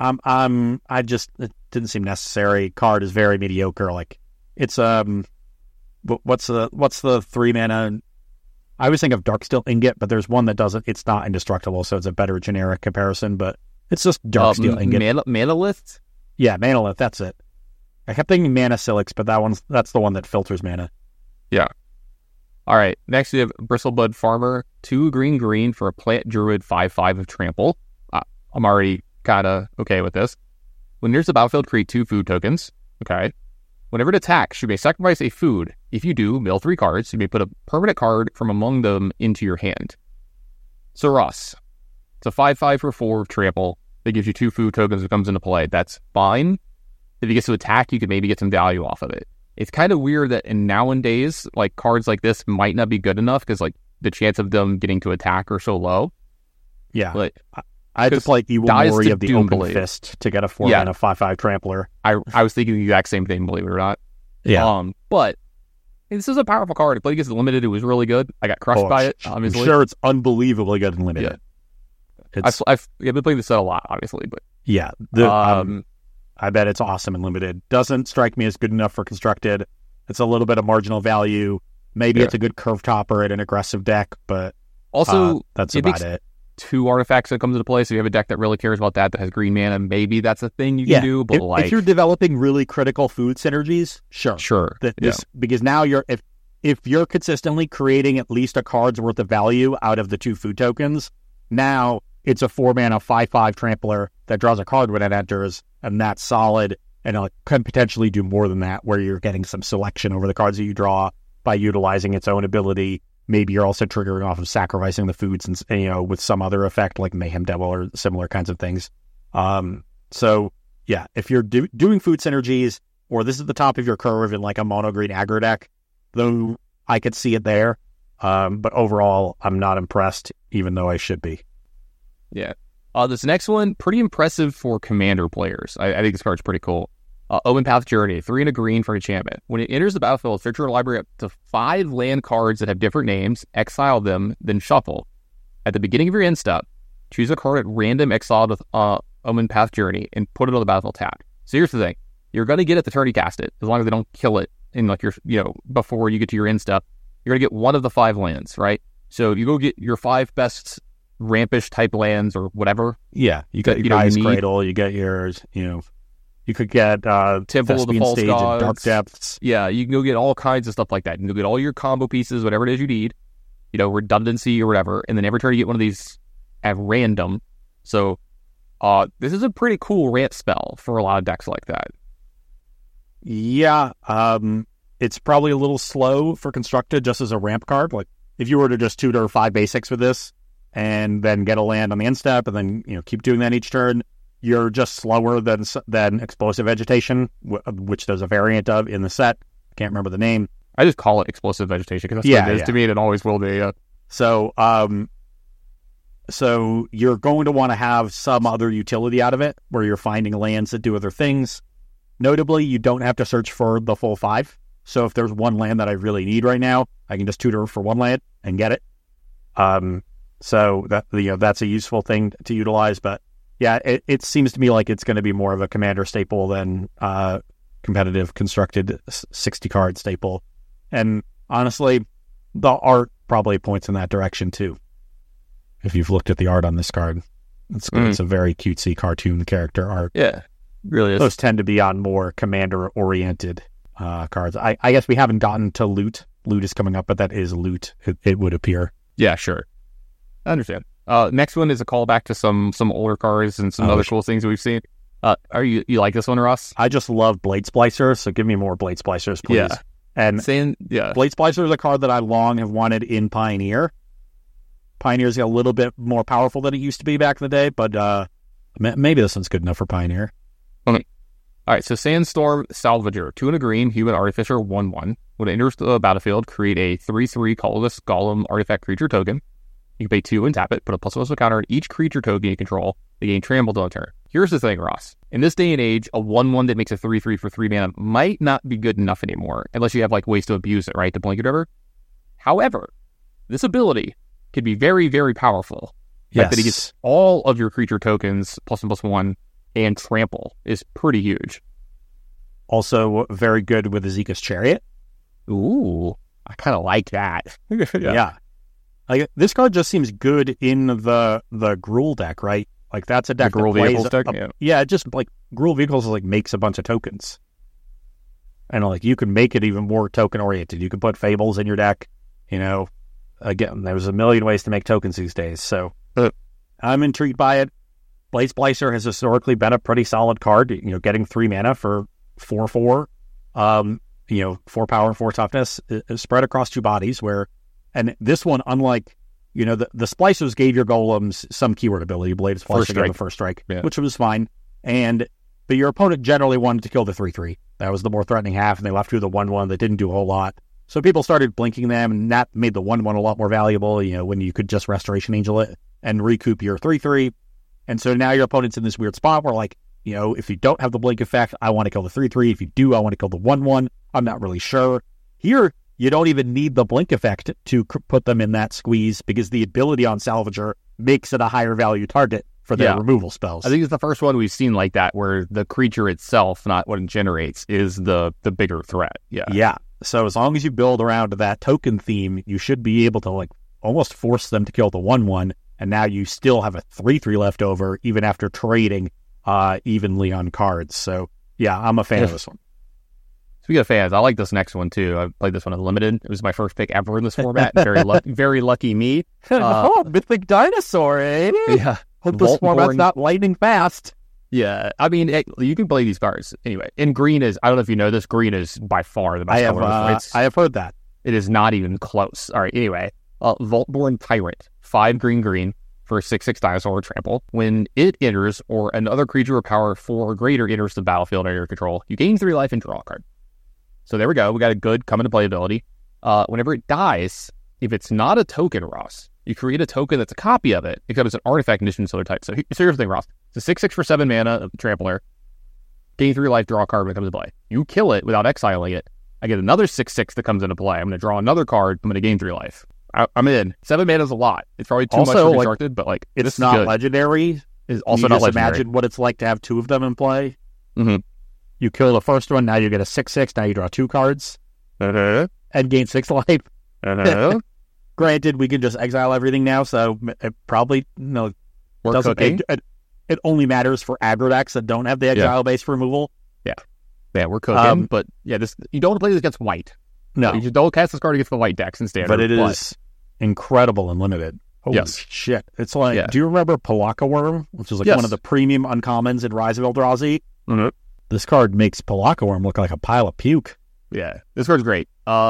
it didn't seem necessary. Card is very mediocre. It's what's the 3 mana? I always think of Darksteel Ingot, but there's one that doesn't. It's not indestructible, so it's a better generic comparison. But it's just Darksteel Ingot. Manalith? Yeah, Manalith. That's it. I kept thinking Mana Silix, but that's the one that filters mana. Yeah. All right. Next we have Bristlebud Farmer, 2 green for a plant druid 5/5 of trample. I'm already kind of okay with this. When nears the battlefield, create 2 food tokens. Okay. Whenever it attacks, you may sacrifice a food. If you do, mill 3 cards. You may put a permanent card from among them into your hand. So Ross, it's a 5/5 for 4 of trample. That gives you 2 food tokens that comes into play. That's fine. If he gets to attack, you can maybe get some value off of it. It's kind of weird that nowadays, cards like this might not be good enough because the chance of them getting to attack are so low. Yeah. I had to play Ewelmori of the Open Fist to get a 4 mana 5/5 trampler. I was thinking the exact same thing, believe it or not. Yeah. But this is a powerful card. If Blade gets limited, it was really good. I got crushed by it, obviously. I'm sure it's unbelievably good and limited. Yeah. I've been playing this set a lot, obviously, but yeah. I bet it's awesome and limited. Doesn't strike me as good enough for constructed. It's a little bit of marginal value. Maybe it's a good curve topper in an aggressive deck, but also that's about it. 2 artifacts that comes into play, so you have a deck that really cares about that has green mana, maybe that's a thing you can do. But if you're developing really critical food synergies, sure. Because now if you're consistently creating at least a card's worth of value out of the 2 food tokens, now it's a 4 mana 5/5 trampler that draws a card when it enters, and that's solid. And it can potentially do more than that, where you're getting some selection over the cards that you draw by utilizing its own ability. Maybe you're also triggering off of sacrificing the foods and with some other effect like Mayhem Devil or similar kinds of things. So yeah, if you're doing food synergies, or this is the top of your curve in a mono green aggro deck, though I could see it there. But overall, I'm not impressed, even though I should be. Yeah. This next one, pretty impressive for commander players. I think this card's pretty cool. Omen Path Journey, 3 and a green for enchantment. When it enters the battlefield, filter your library up to 5 land cards that have different names, exile them, then shuffle. At the beginning of your end step, choose a card at random exiled with Omen Path Journey and put it on the battlefield tap. So here's the thing. You're going to get it the turn you cast it, as long as they don't kill it in like your, before you get to your end step. You're going to get one of the 5 lands, right? So you go get your 5 best rampish type lands or whatever. Yeah, you got your Gaea's Cradle, you get yours, you could get Temple of the False Stage Gods, and Dark Depths. Yeah, you can go get all kinds of stuff like that. You can go get all your combo pieces, whatever it is you need, redundancy or whatever, and then every turn you get one of these at random. So this is a pretty cool ramp spell for a lot of decks like that. Yeah, it's probably a little slow for Constructed just as a ramp card. Like, if you were to just tutor 5 basics with this, and then get a land on the end step, and then keep doing that each turn, you're just slower than Explosive Vegetation, which there's a variant of in the set. I can't remember the name. I just call it Explosive Vegetation because that's what it is to me, and it always will be. So you're going to want to have some other utility out of it, where you're finding lands that do other things. Notably, you don't have to search for the full 5. So if there's one land that I really need right now, I can just tutor for one land and get it. So that that's a useful thing to utilize. But yeah, it seems to me like it's going to be more of a Commander staple than competitive Constructed 60 card staple. And honestly, the art probably points in that direction too. If you've looked at the art on this card, it's good. It's a very cutesy cartoon character art. Yeah, really is. Those tend to be on more Commander oriented cards. I guess we haven't gotten to Loot. Loot is coming up, but that is Loot. It would appear. Yeah, sure. I understand. Next one is a callback to some older cards and some other cool things that we've seen. Are you like this one, Ross? I just love Blade Splicer, so give me more Blade Splicers, please. Yeah. And Blade Splicer is a card that I long have wanted in Pioneer. Pioneer's a little bit more powerful than it used to be back in the day, but maybe this one's good enough for Pioneer. Okay. All right, so Sandstorm Salvager, 2 and a green, human artificer, 1/1. When it enters the battlefield, create a 3/3 colorless golem artifact creature token. You can pay 2 and tap it, put a +1/+1 counter on each creature token you control. They gain trampled on turn. Here's the thing, Ross. In this day and age, a 1/1 that makes a 3/3 for 3 mana might not be good enough anymore, unless you have like ways to abuse it, right? To blink it over. However, this ability could be very, very powerful. The fact that he gets all of your creature tokens, +1/+1, and trample is pretty huge. Also very good with Azeka's Chariot. Ooh, I kind of like that. Yeah. Like, this card just seems good in the Gruul deck, right? Like, that's a deck the Gruul Vehicles deck? Yeah, just like Gruul Vehicles like makes a bunch of tokens. And like, you can make it even more token oriented. You can put Fables in your deck. Again, there's a million ways to make tokens these days. So I'm intrigued by it. Blade Splicer has historically been a pretty solid card. Getting 3 mana for 4/4, 4 power, 4 toughness, spread across 2 bodies. And this one, unlike the Splicers, gave your golems some keyword ability. Blade Splicer gave the first strike, which was fine. But your opponent generally wanted to kill the 3/3. That was the more threatening half, and they left you the 1/1 that didn't do a whole lot. So people started blinking them, and that made the 1/1 a lot more valuable. When you could just Restoration Angel it and recoup your 3/3. And so now your opponent's in this weird spot where, like, if you don't have the blink effect, I want to kill the 3/3. If you do, I want to kill the 1/1. I'm not really sure. Here, you don't even need the blink effect to put them in that squeeze, because the ability on Salvager makes it a higher value target for their removal spells. I think it's the first one we've seen like that, where the creature itself, not what it generates, is the bigger threat. Yeah. So as long as you build around that token theme, you should be able to like almost force them to kill the 1/1, and now you still have a 3/3 left over, even after trading evenly on cards. So yeah, I'm a fan of this one. Speaking of fans, I like this next one too. I played this one unlimited. It was my first pick ever in this format. Very lucky me. Mythic Dinosaur, eh? Yeah. Hope this format's not lightning fast. Yeah, I mean, you can play these cards. Anyway, and green is, I don't know if you know this, green is by far the best color. I have heard that. It is not even close. All right, anyway, Vaultborn Tyrant, 5 green for a 6/6 dinosaur trample. When it enters, or another creature of power 4 or greater enters the battlefield under your control, you gain 3 life and draw a card. So there we go. We got a good come into play ability. Whenever it dies, if it's not a token, Ross, you create a token that's a copy of it, except it's an artifact condition other type. So here's the thing, Ross. It's a 6/6 for 7 mana of the Trampler. Gain 3 life, draw a card when it comes into play. You kill it without exiling it. I get another 6/6 that comes into play. I'm going to draw another card. I'm going to gain 3 life. I'm in. 7 mana is a lot. It's probably too much for Constructed, but like it's not legendary. Is also not legendary. Imagine what it's like to have 2 of them in play. Mm-hmm. You kill the first one, now you get a 6/6, now you draw 2 cards, and gain 6 life. Granted, we can just exile everything now, so it probably We're cooking. It only matters for aggro decks that don't have the exile-based removal. Yeah, we're cooking, but you don't want to play this against white. No. You just don't cast this card against the white decks in Standard. But it is incredible and limited. Holy shit. It's like, do you remember Palaka Worm, which is like one of the premium uncommons in Rise of Eldrazi? Mm-hmm. This card makes Palaka Worm look like a pile of puke. Yeah, this card's great.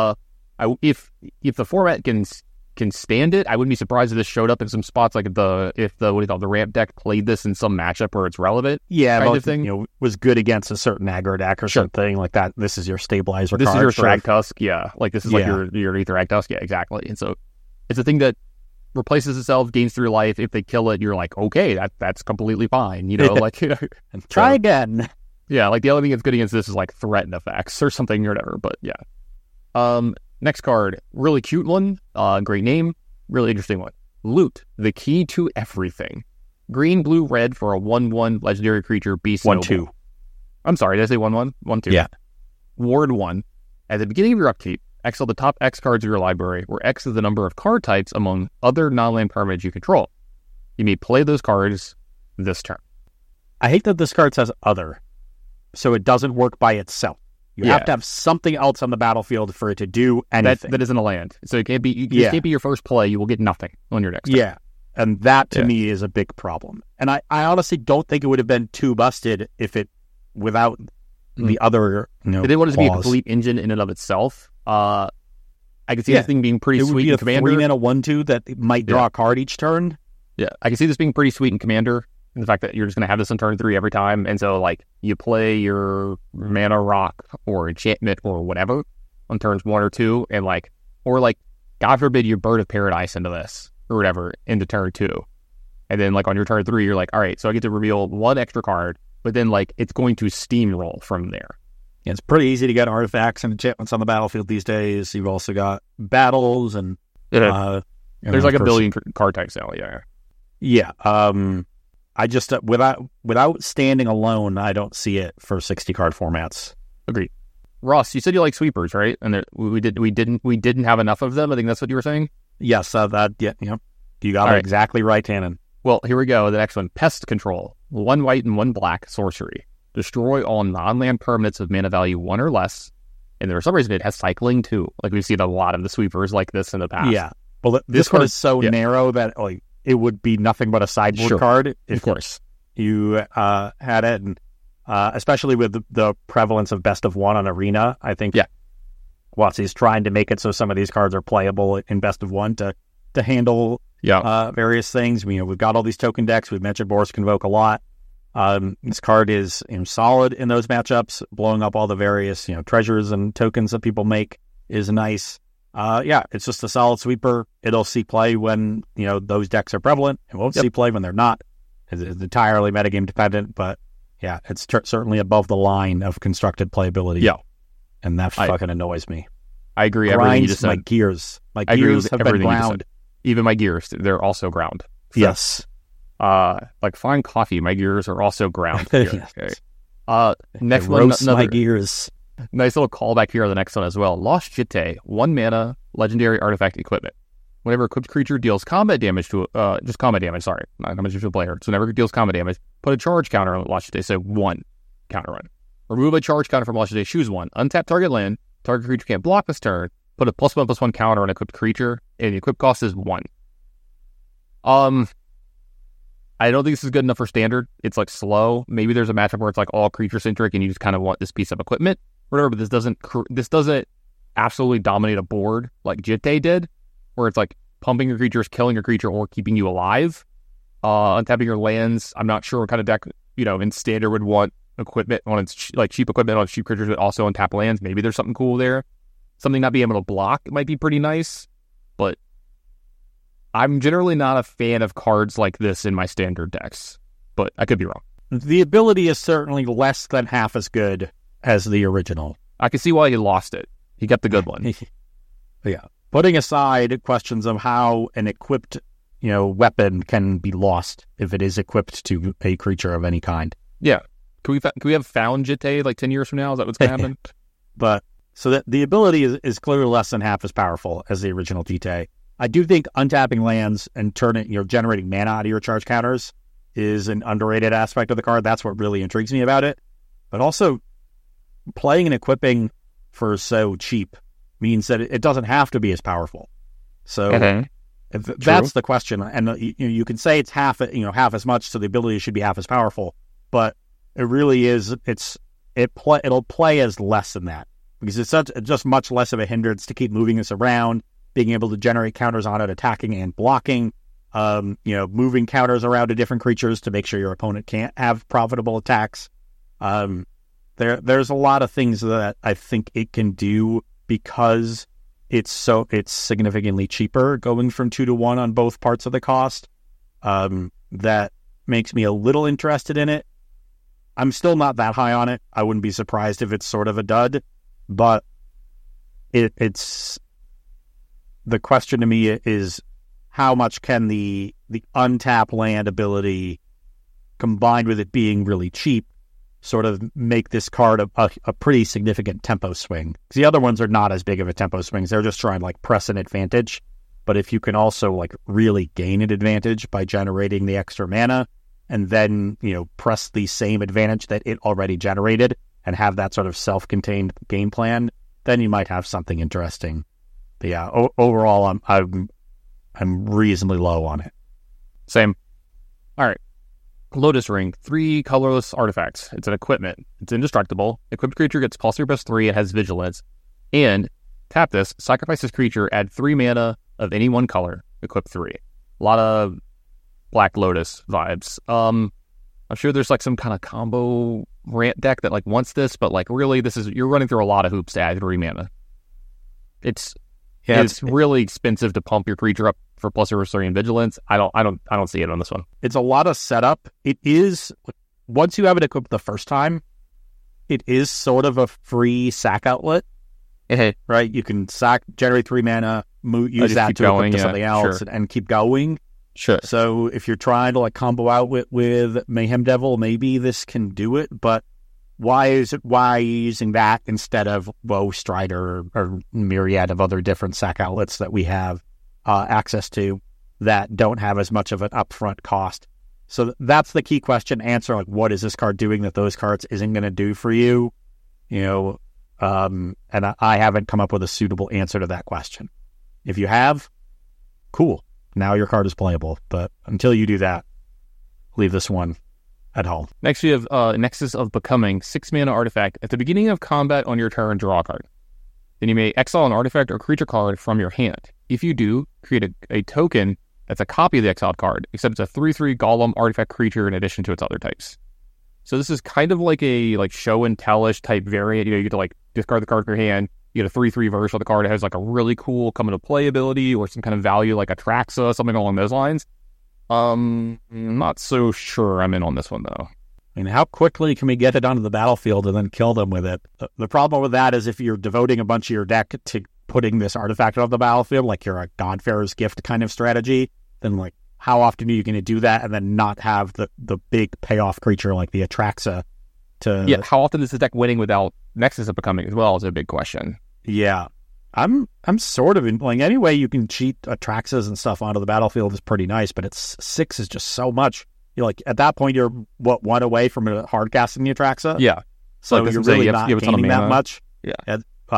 If the format can stand it, I wouldn't be surprised if this showed up in some spots like the ramp deck played this in some matchup where it's relevant. Yeah, kind of thing. Was good against a certain aggro deck or something like that. This is your stabilizer this card. This is your Thragtusk, like this is like your Thragtusk, exactly. And so it's a thing that replaces itself, gains 3 life. If they kill it, you're like, okay, that's completely fine. And try again. Yeah, like the only thing that's good against this is like threaten effects or something or whatever. But yeah. Next card, really cute one, great name, really interesting one. Loot, the key to everything. Green, blue, red for a 1/1 legendary creature, beast. 1/2. I'm sorry, did I say 1/1? 1/2. Yeah. Ward 1. At the beginning of your upkeep, exile the top X cards of your library, where X is the number of card types among other non-land permanents you control. You may play those cards this turn. I hate that this card says other, so it doesn't work by itself. You have to have something else on the battlefield for it to do anything. That isn't a land. So it can't be, it can't be your first play. You will get nothing on your next turn. Yeah. And that to me is a big problem. And I honestly don't think it would have been too busted if it, without the other, They didn't want it to be a complete engine in and of itself. I could see this thing being pretty sweet in Commander. It would be a 3-mana 1/2 that might draw a card each turn. Yeah. I can see this being pretty sweet in Commander. And the fact that you're just going to have this on turn 3 every time. And so, like, you play your mana rock or enchantment or whatever on turns 1 or 2. And, God forbid you Bird of Paradise into this or whatever into turn 2. And then, on your turn 3, you're like, all right, so I get to reveal 1 extra card. But then, it's going to steamroll from there. Yeah, it's pretty easy to get artifacts and enchantments on the battlefield these days. You've also got battles and... there's a billion card types now, Yeah. I just without standing alone, I don't see it for 60 card formats. Agreed. Ross, you said you like sweepers, right? And we didn't have enough of them. I think that's what you were saying. Yes, you got it exactly right, Tannen. Well, here we go. The next one, pest control. 1 white and 1 black sorcery. Destroy all non-land permanents of mana value 1 or less. And for some reason, it has cycling too. We've seen a lot of the sweepers like this in the past. Yeah. Well, this one is so narrow that it would be nothing but a sideboard card if of course you had it, and especially with the prevalence of best of 1 on Arena. I think WotC's trying to make it so some of these cards are playable in best of 1 to handle various things. We've got all these token decks. We've mentioned Boros Convoke a lot. This card is solid in those matchups. Blowing up all the various treasures and tokens that people make is nice. It's just a solid sweeper. It'll see play when, those decks are prevalent. It won't see play when they're not. It's entirely metagame dependent, but it's certainly above the line of constructed playability. Yeah. And that fucking annoys me. I agree. Everything you just said. My gears. My gears have been ground. Even my gears, they're also ground. So, yes. Fine coffee, my gears are also ground. Yes. Okay. Next one, roast my gears. Nice little callback here on the next one as well. Lost Jitte, 1 mana, legendary artifact equipment. Whenever equipped creature deals combat damage to just combat damage, sorry, not damage to a player. So whenever it deals combat damage, put a charge counter on Lost Jitte, so 1 counter on. Remove a charge counter from Lost Jitte, choose 1. Untap target land. Target creature can't block this turn. Put a +1/+1 counter on equipped creature, and the equip cost is 1. I don't think this is good enough for standard. It's slow. Maybe there's a matchup where it's all creature centric, and you just kind of want this piece of equipment. Whatever, but this doesn't absolutely dominate a board like Jitte did, where it's pumping your creatures, killing your creature, or keeping you alive. Untapping your lands. I'm not sure what kind of deck in standard would want equipment on its cheap equipment on cheap creatures, but also untap lands. Maybe there's something cool there. Something not being able to block might be pretty nice, but I'm generally not a fan of cards like this in my standard decks. But I could be wrong. The ability is certainly less than half as good as the original. I can see why he lost it. He got the good one. Yeah. Putting aside questions of how an equipped, weapon can be lost if it is equipped to a creature of any kind. Yeah. Can we have found Jitte like 10 years from now? Is that what's going to happen? But so that the ability is clearly less than half as powerful as the original Jitte. I do think untapping lands and generating mana out of your charge counters is an underrated aspect of the card. That's what really intrigues me about it. But also, playing and equipping for so cheap means that it doesn't have to be as powerful. So that's the question. And you can say it's half as much, so the ability should be half as powerful. But it really is. It'll play as less than that because it's just much less of a hindrance to keep moving this around, being able to generate counters on it, attacking and blocking. Moving counters around to different creatures to make sure your opponent can't have profitable attacks. There's a lot of things that I think it can do because it's significantly cheaper, going from 2 to 1 on both parts of the cost. That makes me a little interested in it. I'm still not that high on it. I wouldn't be surprised if it's sort of a dud, but it's the question to me is, how much can the untap land ability, combined with it being really cheap, sort of make this card a pretty significant tempo swing? Because the other ones are not as big of a tempo swings. They're just trying to like press an advantage. But if you can also like really gain an advantage by generating the extra mana and then, press the same advantage that it already generated and have that sort of self-contained game plan, then you might have something interesting. But yeah, overall, I'm reasonably low on it. Same. All right. Lotus Ring, 3 colorless artifacts. It's an equipment. It's indestructible. Equipped creature gets +3/+3. It has vigilance. And tap this, sacrifice this creature, add 3 mana of any one color, equip 3. A lot of Black Lotus vibes. I'm sure there's like some kind of combo rant deck that like wants this, but like really you're running through a lot of hoops to add 3 mana. It's really expensive to pump your creature up for +3 and vigilance. I don't see it on this one. It's a lot of setup. It is, once you have it equipped the first time, it is sort of a free sack outlet. Right? You can generate 3 mana, use that to equip to something else, and keep going. Sure. So if you're trying to like combo out with Mayhem Devil, maybe this can do it, but why are you using that instead of Woe Strider or myriad of other different sack outlets that we have access to that don't have as much of an upfront cost? So that's the key question. Answer, like, what is this card doing that those cards isn't going to do for you? And I haven't come up with a suitable answer to that question. If you have, cool. Now your card is playable. But until you do that, leave this one at home. Next, we have Nexus of Becoming, 6 mana artifact. At the beginning of combat on your turn, draw a card. Then you may exile an artifact or creature card from your hand. If you do, create a token that's a copy of the exiled card, except it's a 3/3 golem artifact creature in addition to its other types. So this is kind of like a show and tell-ish type variant. You get to like discard the card from your hand. You get a 3/3 version of the card that has like a really cool come into play ability or some kind of value like Atraxa, something along those lines. I'm not so sure I'm in on this one, though. I mean, how quickly can we get it onto the battlefield and then kill them with it? The problem with that is if you're devoting a bunch of your deck to putting this artifact on the battlefield, like you're a Godfarer's Gift kind of strategy, then like how often are you going to do that and then not have the big payoff creature like the Atraxa to... Yeah, how often is the deck winning without Nexus of Becoming as well is a big question. Yeah. I'm sort of in playing any way you can cheat Atraxas and stuff onto the battlefield is pretty nice, but 6 is just so much. You're like, at that point, you're one away from hard casting the Atraxa. Yeah. So you're really not gaining that much. Yeah.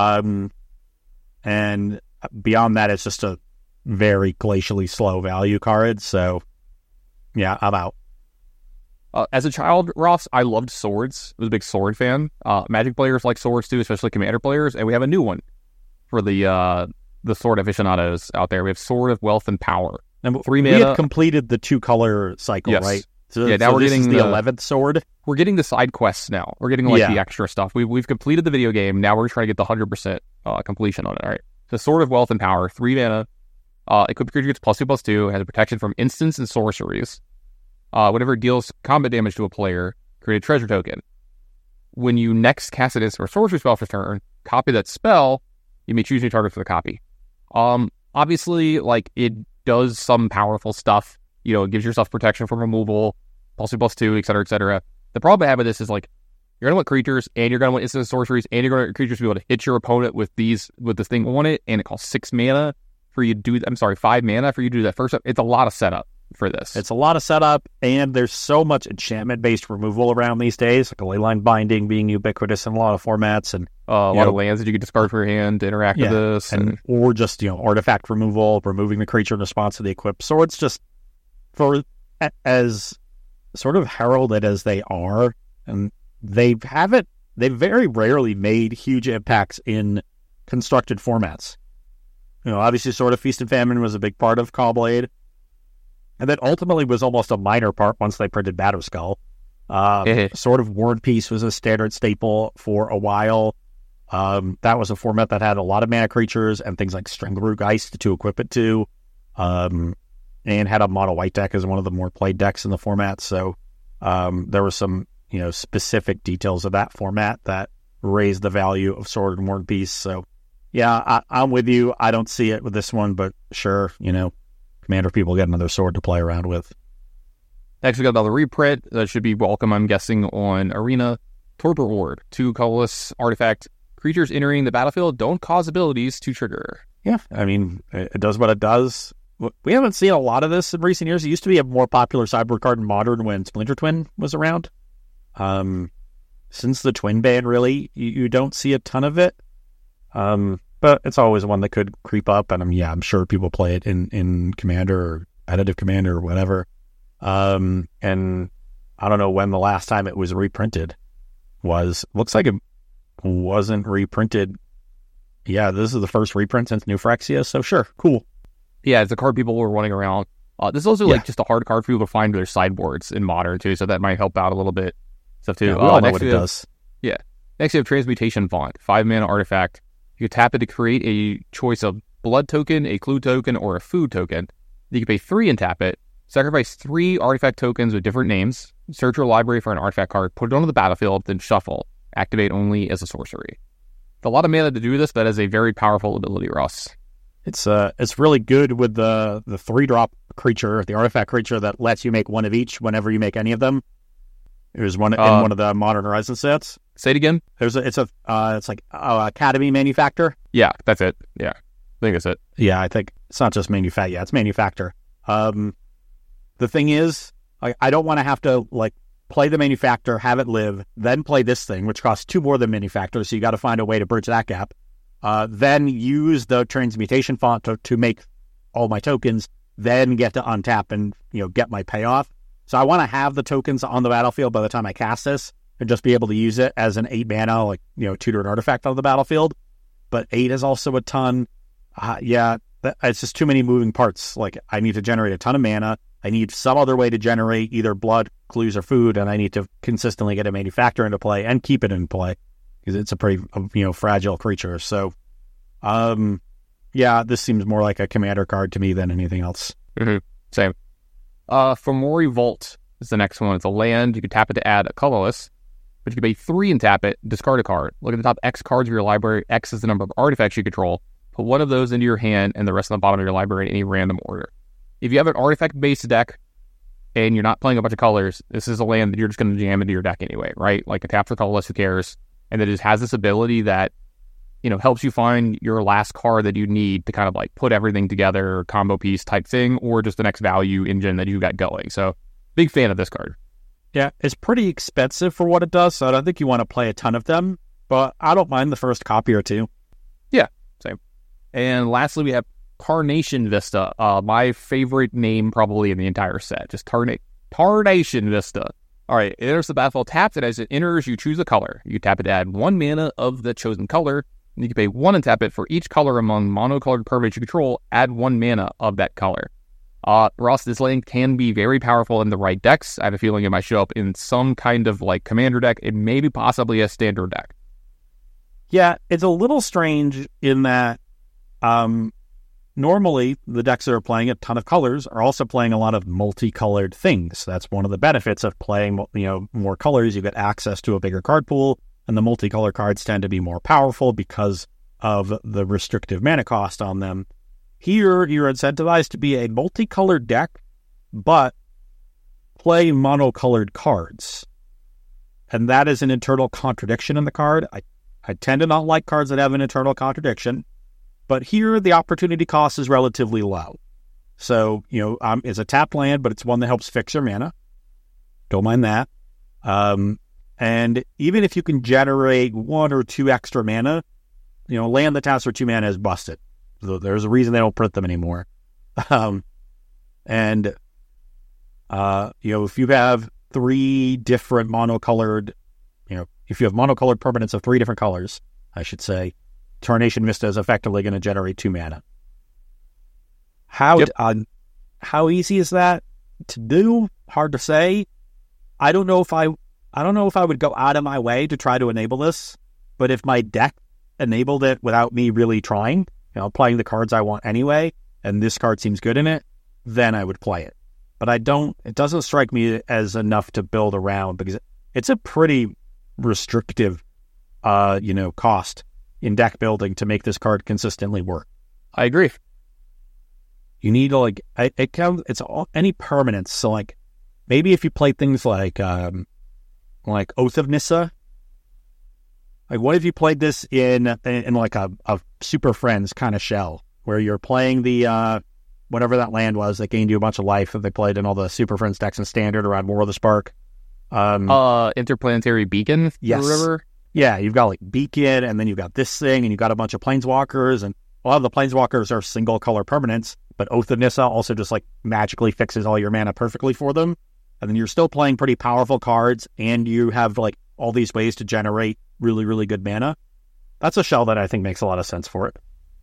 And beyond that, it's just a very glacially slow value card. So yeah, I'm out. As a child, Ross, I loved swords. I was a big sword fan. Magic players like swords too, especially Commander players, and we have a new one for the sword aficionados out there. We have Sword of Wealth and Power. And 3 mana. We had completed the 2-color cycle, yes. Right? So, yeah, now we're getting the 11th sword. We're getting the side quests now. We're getting the extra stuff. We've completed the video game. Now we're trying to get the 100% completion on it. All right. So Sword of Wealth and Power, 3 mana. Equipped creature gets +2/+2. Has a protection from instants and sorceries. Whenever it deals combat damage to a player, create a treasure token. When you next cast an instant or sorcery spell for turn, copy that spell. You may choose new target for the copy. Obviously, like, it does some powerful stuff. It gives yourself protection from removal, +2/+2, etc., etc. The problem I have with this is like you're gonna want creatures and you're gonna want instant sorceries and you're gonna want creatures to be able to hit your opponent with this thing on it, and it costs 6 mana for you to do. 5 mana for you to do that first. It's a lot of setup for this. It's a lot of setup, and there's so much enchantment-based removal around these days, like a Leyline Binding being ubiquitous in a lot of formats, and a lot of lands that you can discard for your hand to interact with this, or just artifact removal, removing the creature in response to the equip. So it's just for as sort of heralded as they are, and they've very rarely made huge impacts in constructed formats. Obviously, sort of Feast and Famine was a big part of Caw-Blade. And then ultimately was almost a minor part once they printed Batterskull. Sort of War and Peace was a standard staple for a while. That was a format that had a lot of mana creatures and things like Strangleroot Geist to equip it to. And had a mono white deck as one of the more played decks in the format. So there were some specific details of that format that raised the value of Sword and War and Peace. So yeah, I'm with you. I don't see it with this one, but sure, Commander people get another sword to play around with. Next, we got another reprint that should be welcome, I'm guessing, on Arena. Torpor Horde, 2 colorless artifact. Creatures entering the battlefield don't cause abilities to trigger. Yeah, I mean, it does what it does. We haven't seen a lot of this in recent years. It used to be a more popular sideboard card in Modern when Splinter Twin was around. Since the Twin ban, really, you don't see a ton of it. But it's always one that could creep up, and I'm sure people play it in Commander or Competitive Commander or whatever. And I don't know when the last time it was reprinted was. Looks like it wasn't reprinted. Yeah, this is the first reprint since New Phyrexia, so sure, cool. Yeah, it's a card people were running around. This is also like just a hard card for people to find their sideboards in Modern too, so that might help out a little bit. Stuff too. Yeah, we all know what it does. Yeah. Next, you have Transmutation Font, 5 mana artifact. You can tap it to create a choice of blood token, a clue token, or a food token. You can pay 3 and tap it. Sacrifice 3 artifact tokens with different names. Search your library for an artifact card. Put it onto the battlefield, then shuffle. Activate only as a sorcery. It's a lot of mana to do this. That is a very powerful ability, Ross. It's really good with the 3-drop creature, the artifact creature that lets you make one of each whenever you make any of them. It was one in one of the Modern Horizon sets. Say it again. It's like Academy Manufactor. Yeah, that's it. Yeah, I think that's it. Yeah, I think it's not just Manufactor. Yeah, it's Manufactor. The thing is, I don't want to have to play the Manufactor, have it live, then play this thing, which costs 2 more than Manufactor. So you got to find a way to bridge that gap. Then use the Transmutation Font to make all my tokens. Then get to untap and get my payoff. So I want to have the tokens on the battlefield by the time I cast this, and just be able to use it as an 8 mana, tutor an artifact on the battlefield. But 8 is also a ton. It's just too many moving parts. I need to generate a ton of mana. I need some other way to generate either blood, clues, or food, and I need to consistently get a Manufactor into play and keep it in play because it's a pretty fragile creature. So, this seems more like a Commander card to me than anything else. Mm-hmm. Same. Fomori Vault is the next one. It's a land. You can tap it to add a colorless, but you can pay 3 and tap it, discard a card. Look at the top X cards of your library. X is the number of artifacts you control. Put one of those into your hand and the rest on the bottom of your library in any random order. If you have an artifact-based deck and you're not playing a bunch of colors, this is a land that you're just going to jam into your deck anyway, right? A tap for colorless, who cares? And it just has this ability that helps you find your last card that you need to kind of put everything together, combo piece type thing, or just the next value engine that you got going. So, big fan of this card. Yeah, it's pretty expensive for what it does, so I don't think you want to play a ton of them, but I don't mind the first copy or 2. Yeah, same. And lastly, we have Tarnation Vista. My favorite name probably in the entire set. Just Tarnation Vista. All right, it enters the battlefield tapped, and as it enters, you choose a color. You tap it to add 1 mana of the chosen color. And you can pay 1 and tap it for each color among monocolored permanents you control. Add 1 mana of that color. Ross, this land can be very powerful in the right decks. I have a feeling it might show up in some kind of Commander deck. It may be possibly a standard deck. Yeah, it's a little strange in that normally the decks that are playing a ton of colors are also playing a lot of multicolored things. That's one of the benefits of playing more colors. You get access to a bigger card pool. And the multicolor cards tend to be more powerful because of the restrictive mana cost on them. Here, you're incentivized to be a multicolored deck, but play monocolored cards. and that is an internal contradiction in the card. I tend to not like cards that have an internal contradiction, but here the opportunity cost is relatively low. So, it's a tapped land, but it's one that helps fix your mana. Don't mind that. And even if you can generate 1 or 2 extra mana, land that taps for 2 mana is busted. So there's a reason they don't print them anymore. If you have 3 different monocolored, if you have monocolored permanents of 3 different colors, I should say, Tarnation Vista is effectively going to generate 2 mana. How easy is that to do? Hard to say. I don't know if I would go out of my way to try to enable this, but if my deck enabled it without me really trying, playing the cards I want anyway, and this card seems good in it, then I would play it. But it doesn't strike me as enough to build around, because it's a pretty restrictive, cost in deck building to make this card consistently work. I agree. You need it's any permanence. So maybe if you play things like Oath of Nissa, what if you played this in a Super Friends kind of shell, where you're playing the whatever that land was that gained you a bunch of life that they played in all the Super Friends decks in Standard around War of the Spark. Interplanetary Beacon? Yes. Or whatever? Yeah, you've got Beacon, and then you've got this thing, and you've got a bunch of Planeswalkers, and a lot of the Planeswalkers are single color permanents, but Oath of Nissa also just magically fixes all your mana perfectly for them. And then you're still playing pretty powerful cards, and you have all these ways to generate really, really good mana. That's a shell that I think makes a lot of sense for it.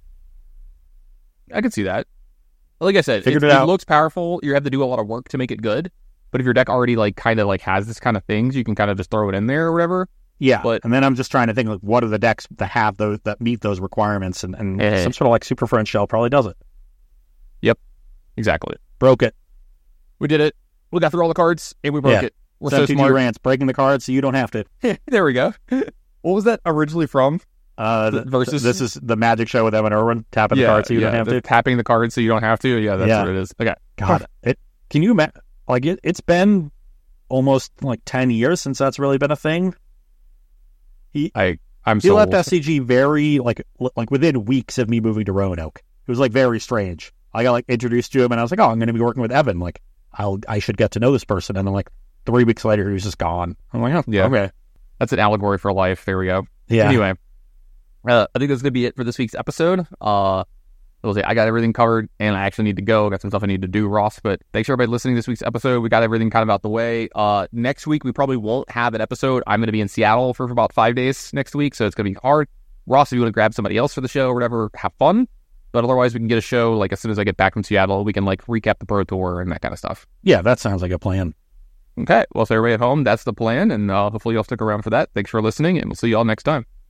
I can see that. Like I said, it looks powerful. You have to do a lot of work to make it good. But if your deck already has this kind of things, you can kind of just throw it in there or whatever. Yeah, and then I'm just trying to think what are the decks that have those that meet those requirements, and some sort of Super Friends shell probably does it. Yep, exactly. Broke it. We did it. We got through all the cards and we broke it. We're so smart. Rants, breaking the cards so you don't have to. There we go. What was that originally from? Versus this is the Magic show with Evan Irwin, tapping the cards so you don't have to. Tapping the cards so you don't have to. Yeah, that's what it is. Okay. God, can you imagine? It's been almost 10 years since that's really been a thing. He left SCG very within weeks of me moving to Roanoke. It was very strange. I got introduced to him, and I was I'm going to be working with Evan. I should get to know this person. And then 3 weeks later, he was just gone. I'm oh, yeah, okay. That's an allegory for life. There we go. Yeah. Anyway, I think that's going to be it for this week's episode. I got everything covered, and I actually need to go. Got some stuff I need to do, Ross. But thanks for everybody listening to this week's episode. We got everything kind of out the way. Next week, we probably won't have an episode. I'm going to be in Seattle for about 5 days next week, so it's going to be hard. Ross, if you want to grab somebody else for the show or whatever, have fun. But otherwise, we can get a show, as soon as I get back from Seattle, we can, recap the Pro Tour and that kind of stuff. Yeah, that sounds like a plan. Okay, well, so everybody at home, that's the plan, and hopefully you'll stick around for that. Thanks for listening, and we'll see you all next time.